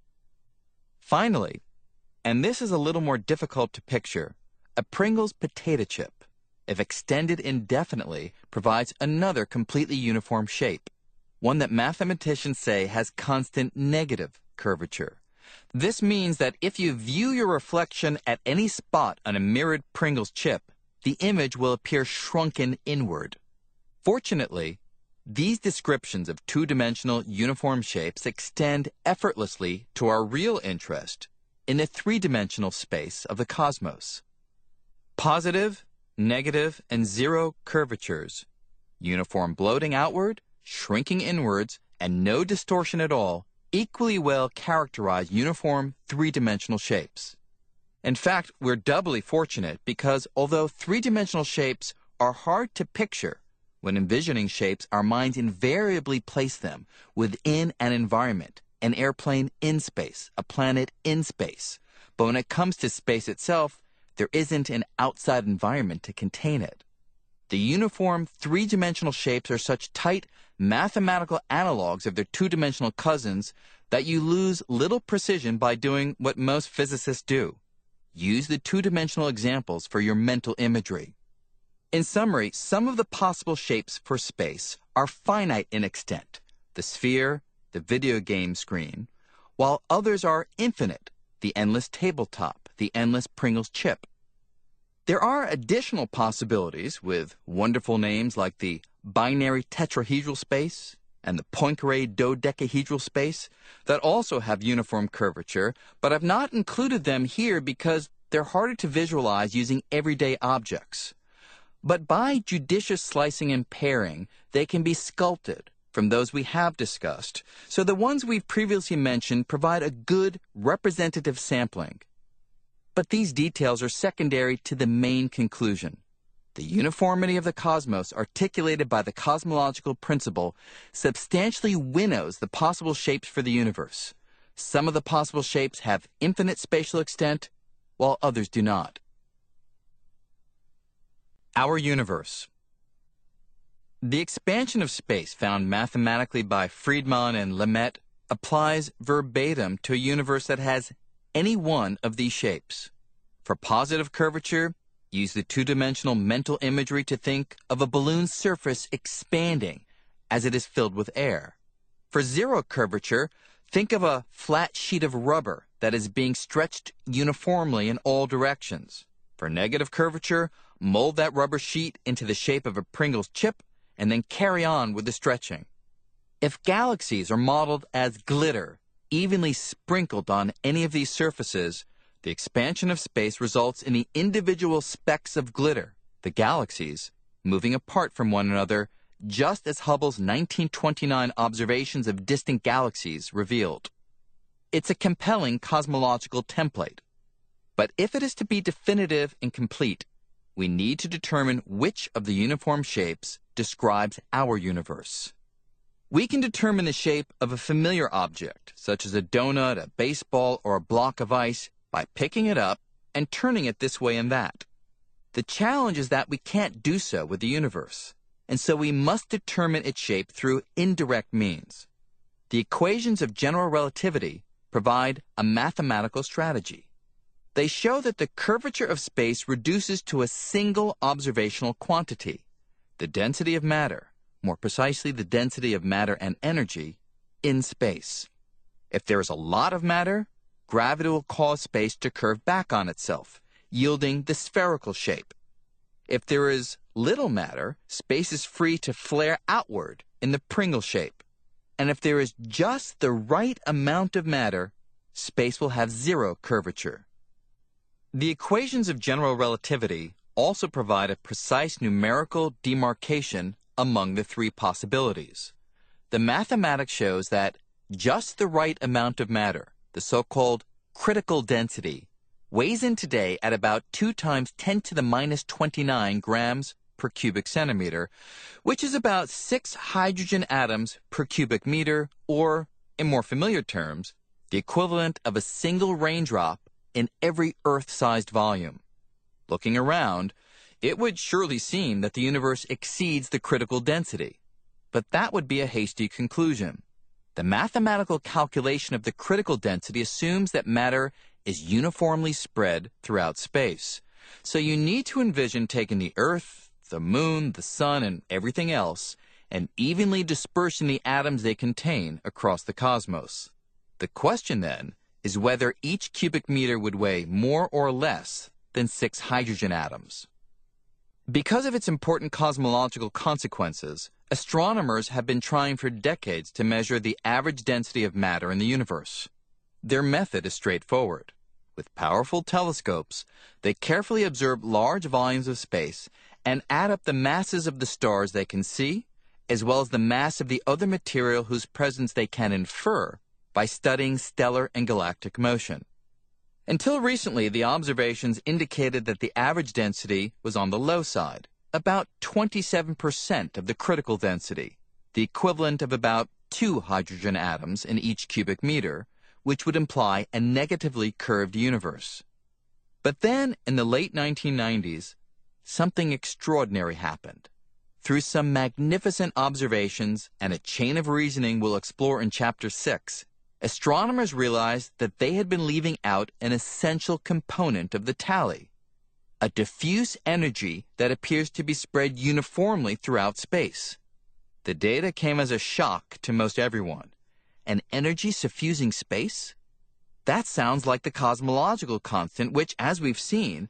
Speaker 2: Finally, and this is a little more difficult to picture, a Pringles potato chip, if extended indefinitely, provides another completely uniform shape, one that mathematicians say has constant negative curvature. This means that if you view your reflection at any spot on a mirrored Pringles chip, the image will appear shrunken inward. Fortunately, these descriptions of two-dimensional uniform shapes extend effortlessly to our real interest in the three-dimensional space of the cosmos. Positive, negative, and zero curvatures, uniform bloating outward, shrinking inwards, and no distortion at all equally well characterize uniform three-dimensional shapes. In fact, we're doubly fortunate because although three-dimensional shapes are hard to picture, when envisioning shapes, our minds invariably place them within an environment, an airplane in space, a planet in space. But when it comes to space itself, there isn't an outside environment to contain it. The uniform three-dimensional shapes are such tight mathematical analogs of their two-dimensional cousins that you lose little precision by doing what most physicists do. Use the two-dimensional examples for your mental imagery. In summary, some of the possible shapes for space are finite in extent, the sphere, the video game screen, while others are infinite, the endless tabletop, the endless Pringles chip. There are additional possibilities with wonderful names like the binary tetrahedral space and the Poincare dodecahedral space that also have uniform curvature, but I've not included them here because they're harder to visualize using everyday objects. But by judicious slicing and pairing, they can be sculpted from those we have discussed, so the ones we've previously mentioned provide a good representative sampling. But these details are secondary to the main conclusion. The uniformity of the cosmos articulated by the cosmological principle substantially winnows the possible shapes for the universe. Some of the possible shapes have infinite spatial extent, while others do not. Our universe. The expansion of space found mathematically by Friedmann and Lemaitre applies verbatim to a universe that has any one of these shapes. For positive curvature, use the two-dimensional mental imagery to think of a balloon's surface expanding as it is filled with air. For zero curvature, think of a flat sheet of rubber that is being stretched uniformly in all directions. For negative curvature, mold that rubber sheet into the shape of a Pringles chip and then carry on with the stretching. If galaxies are modeled as glitter, evenly sprinkled on any of these surfaces, the expansion of space results in the individual specks of glitter, the galaxies, moving apart from one another, just as Hubble's 1929 observations of distant galaxies revealed. It's a compelling cosmological template. But if it is to be definitive and complete, we need to determine which of the uniform shapes describes our universe. We can determine the shape of a familiar object, such as a donut, a baseball, or a block of ice, by picking it up and turning it this way and that. The challenge is that we can't do so with the universe, and so we must determine its shape through indirect means. The equations of general relativity provide a mathematical strategy. They show that the curvature of space reduces to a single observational quantity, the density of matter, more precisely the density of matter and energy, in space. If there is a lot of matter, gravity will cause space to curve back on itself, yielding the spherical shape. If there is little matter, space is free to flare outward in the Pringle shape. And if there is just the right amount of matter, space will have zero curvature. The equations of general relativity also provide a precise numerical demarcation among the three possibilities. The mathematics shows that just the right amount of matter, the so-called critical density, weighs in today at about 2 × 10⁻29 grams per cubic centimeter, which is about 6 hydrogen atoms per cubic meter, or, in more familiar terms, the equivalent of a single raindrop in every Earth-sized volume. Looking around, it would surely seem that the universe exceeds the critical density. But that would be a hasty conclusion. The mathematical calculation of the critical density assumes that matter is uniformly spread throughout space. So you need to envision taking the Earth, the Moon, the Sun, and everything else, and evenly dispersing the atoms they contain across the cosmos. The question, then, is whether each cubic meter would weigh more or less than 6 hydrogen atoms. Because of its important cosmological consequences, astronomers have been trying for decades to measure the average density of matter in the universe. Their method is straightforward. With powerful telescopes, they carefully observe large volumes of space and add up the masses of the stars they can see, as well as the mass of the other material whose presence they can infer by studying stellar and galactic motion. Until recently, the observations indicated that the average density was on the low side, about 27% of the critical density, the equivalent of about 2 hydrogen atoms in each cubic meter, which would imply a negatively curved universe. But then, in the late 1990s, something extraordinary happened. Through some magnificent observations and a chain of reasoning we'll explore in Chapter 6, astronomers realized that they had been leaving out an essential component of the tally, a diffuse energy that appears to be spread uniformly throughout space. The data came as a shock to most everyone. An energy suffusing space? That sounds like the cosmological constant which, as we've seen,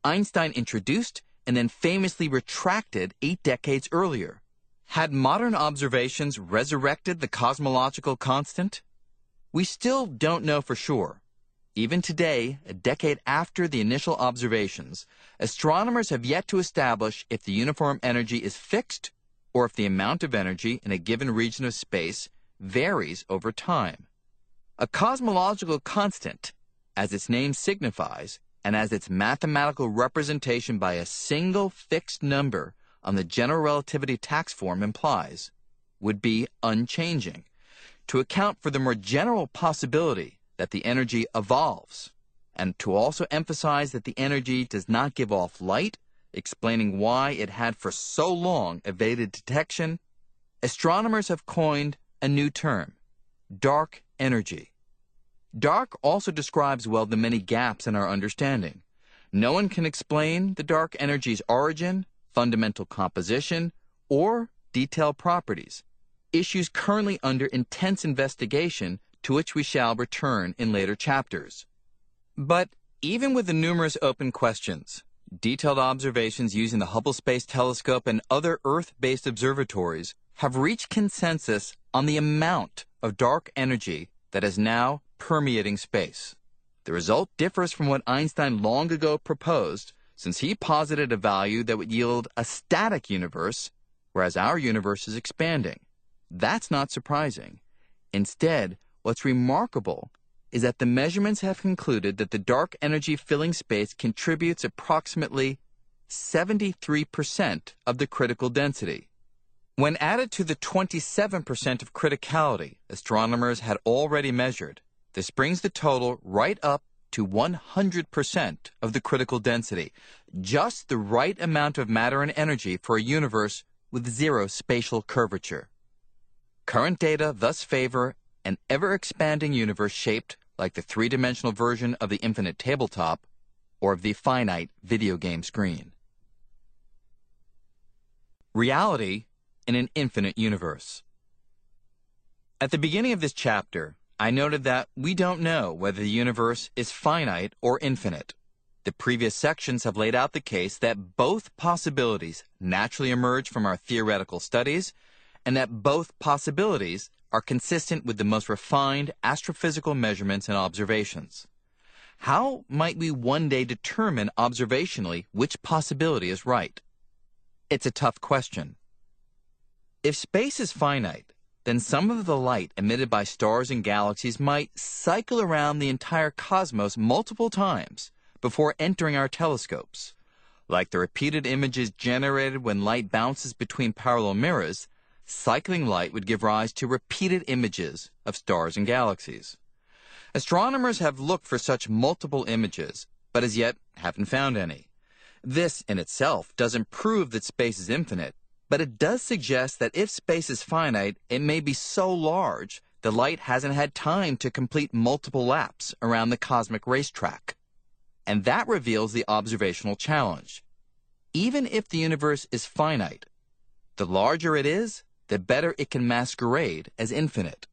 Speaker 2: Einstein introduced and then famously retracted 8 decades earlier. Had modern observations resurrected the cosmological constant? We still don't know for sure. Even today, a decade after the initial observations, astronomers have yet to establish if the uniform energy is fixed or if the amount of energy in a given region of space varies over time. A cosmological constant, as its name signifies, and as its mathematical representation by a single fixed number on the general relativity tax form implies, would be unchanging, to account for the more general possibility that the energy evolves, and to also emphasize that the energy does not give off light, explaining why it had for so long evaded detection, astronomers have coined a new term, dark energy. Dark also describes well the many gaps in our understanding. No one can explain the dark energy's origin, fundamental composition, or detailed properties, issues currently under intense investigation to which we shall return in later chapters. But even with the numerous open questions, detailed observations using the Hubble Space Telescope and other Earth-based observatories have reached consensus on the amount of dark energy that is now permeating space. The result differs from what Einstein long ago proposed, since he posited a value that would yield a static universe, whereas our universe is expanding. That's not surprising. Instead, what's remarkable is that the measurements have concluded that the dark energy filling space contributes approximately 73% of the critical density. When added to the 27% of criticality astronomers had already measured, this brings the total right up to 100% of the critical density, just the right amount of matter and energy for a universe with zero spatial curvature. Current data thus favor an ever-expanding universe shaped like the three-dimensional version of the infinite tabletop or of the finite video game screen. Reality in an infinite universe. At the beginning of this chapter, I noted that we don't know whether the universe is finite or infinite. The previous sections have laid out the case that both possibilities naturally emerge from our theoretical studies, and that both possibilities are consistent with the most refined astrophysical measurements and observations. How might we one day determine observationally which possibility is right? It's a tough question. If space is finite, then some of the light emitted by stars and galaxies might cycle around the entire cosmos multiple times before entering our telescopes. Like the repeated images generated when light bounces between parallel mirrors, cycling light would give rise to repeated images of stars and galaxies. Astronomers have looked for such multiple images, but as yet haven't found any. This in itself doesn't prove that space is infinite, but it does suggest that if space is finite, it may be so large the light hasn't had time to complete multiple laps around the cosmic racetrack. And that reveals the observational challenge. Even if the universe is finite, the larger it is, the better it can masquerade as infinite.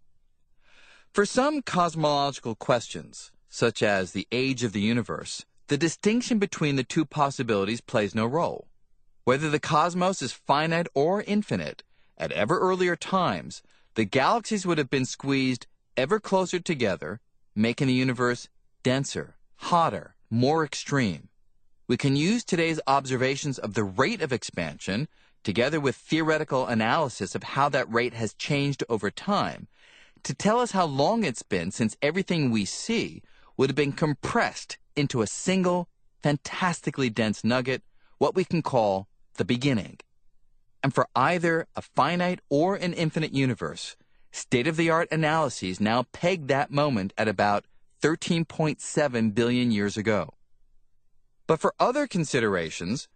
Speaker 2: For some cosmological questions, such as the age of the universe, the distinction between the two possibilities plays no role. Whether the cosmos is finite or infinite, at ever earlier times, the galaxies would have been squeezed ever closer together, making the universe denser, hotter, more extreme. We can use today's observations of the rate of expansion, together with theoretical analysis of how that rate has changed over time, to tell us how long it's been since everything we see would have been compressed into a single, fantastically dense nugget, what we can call the beginning. And for either a finite or an infinite universe, state-of-the-art analyses now peg that moment at about 13.7 billion years ago. But for other considerations,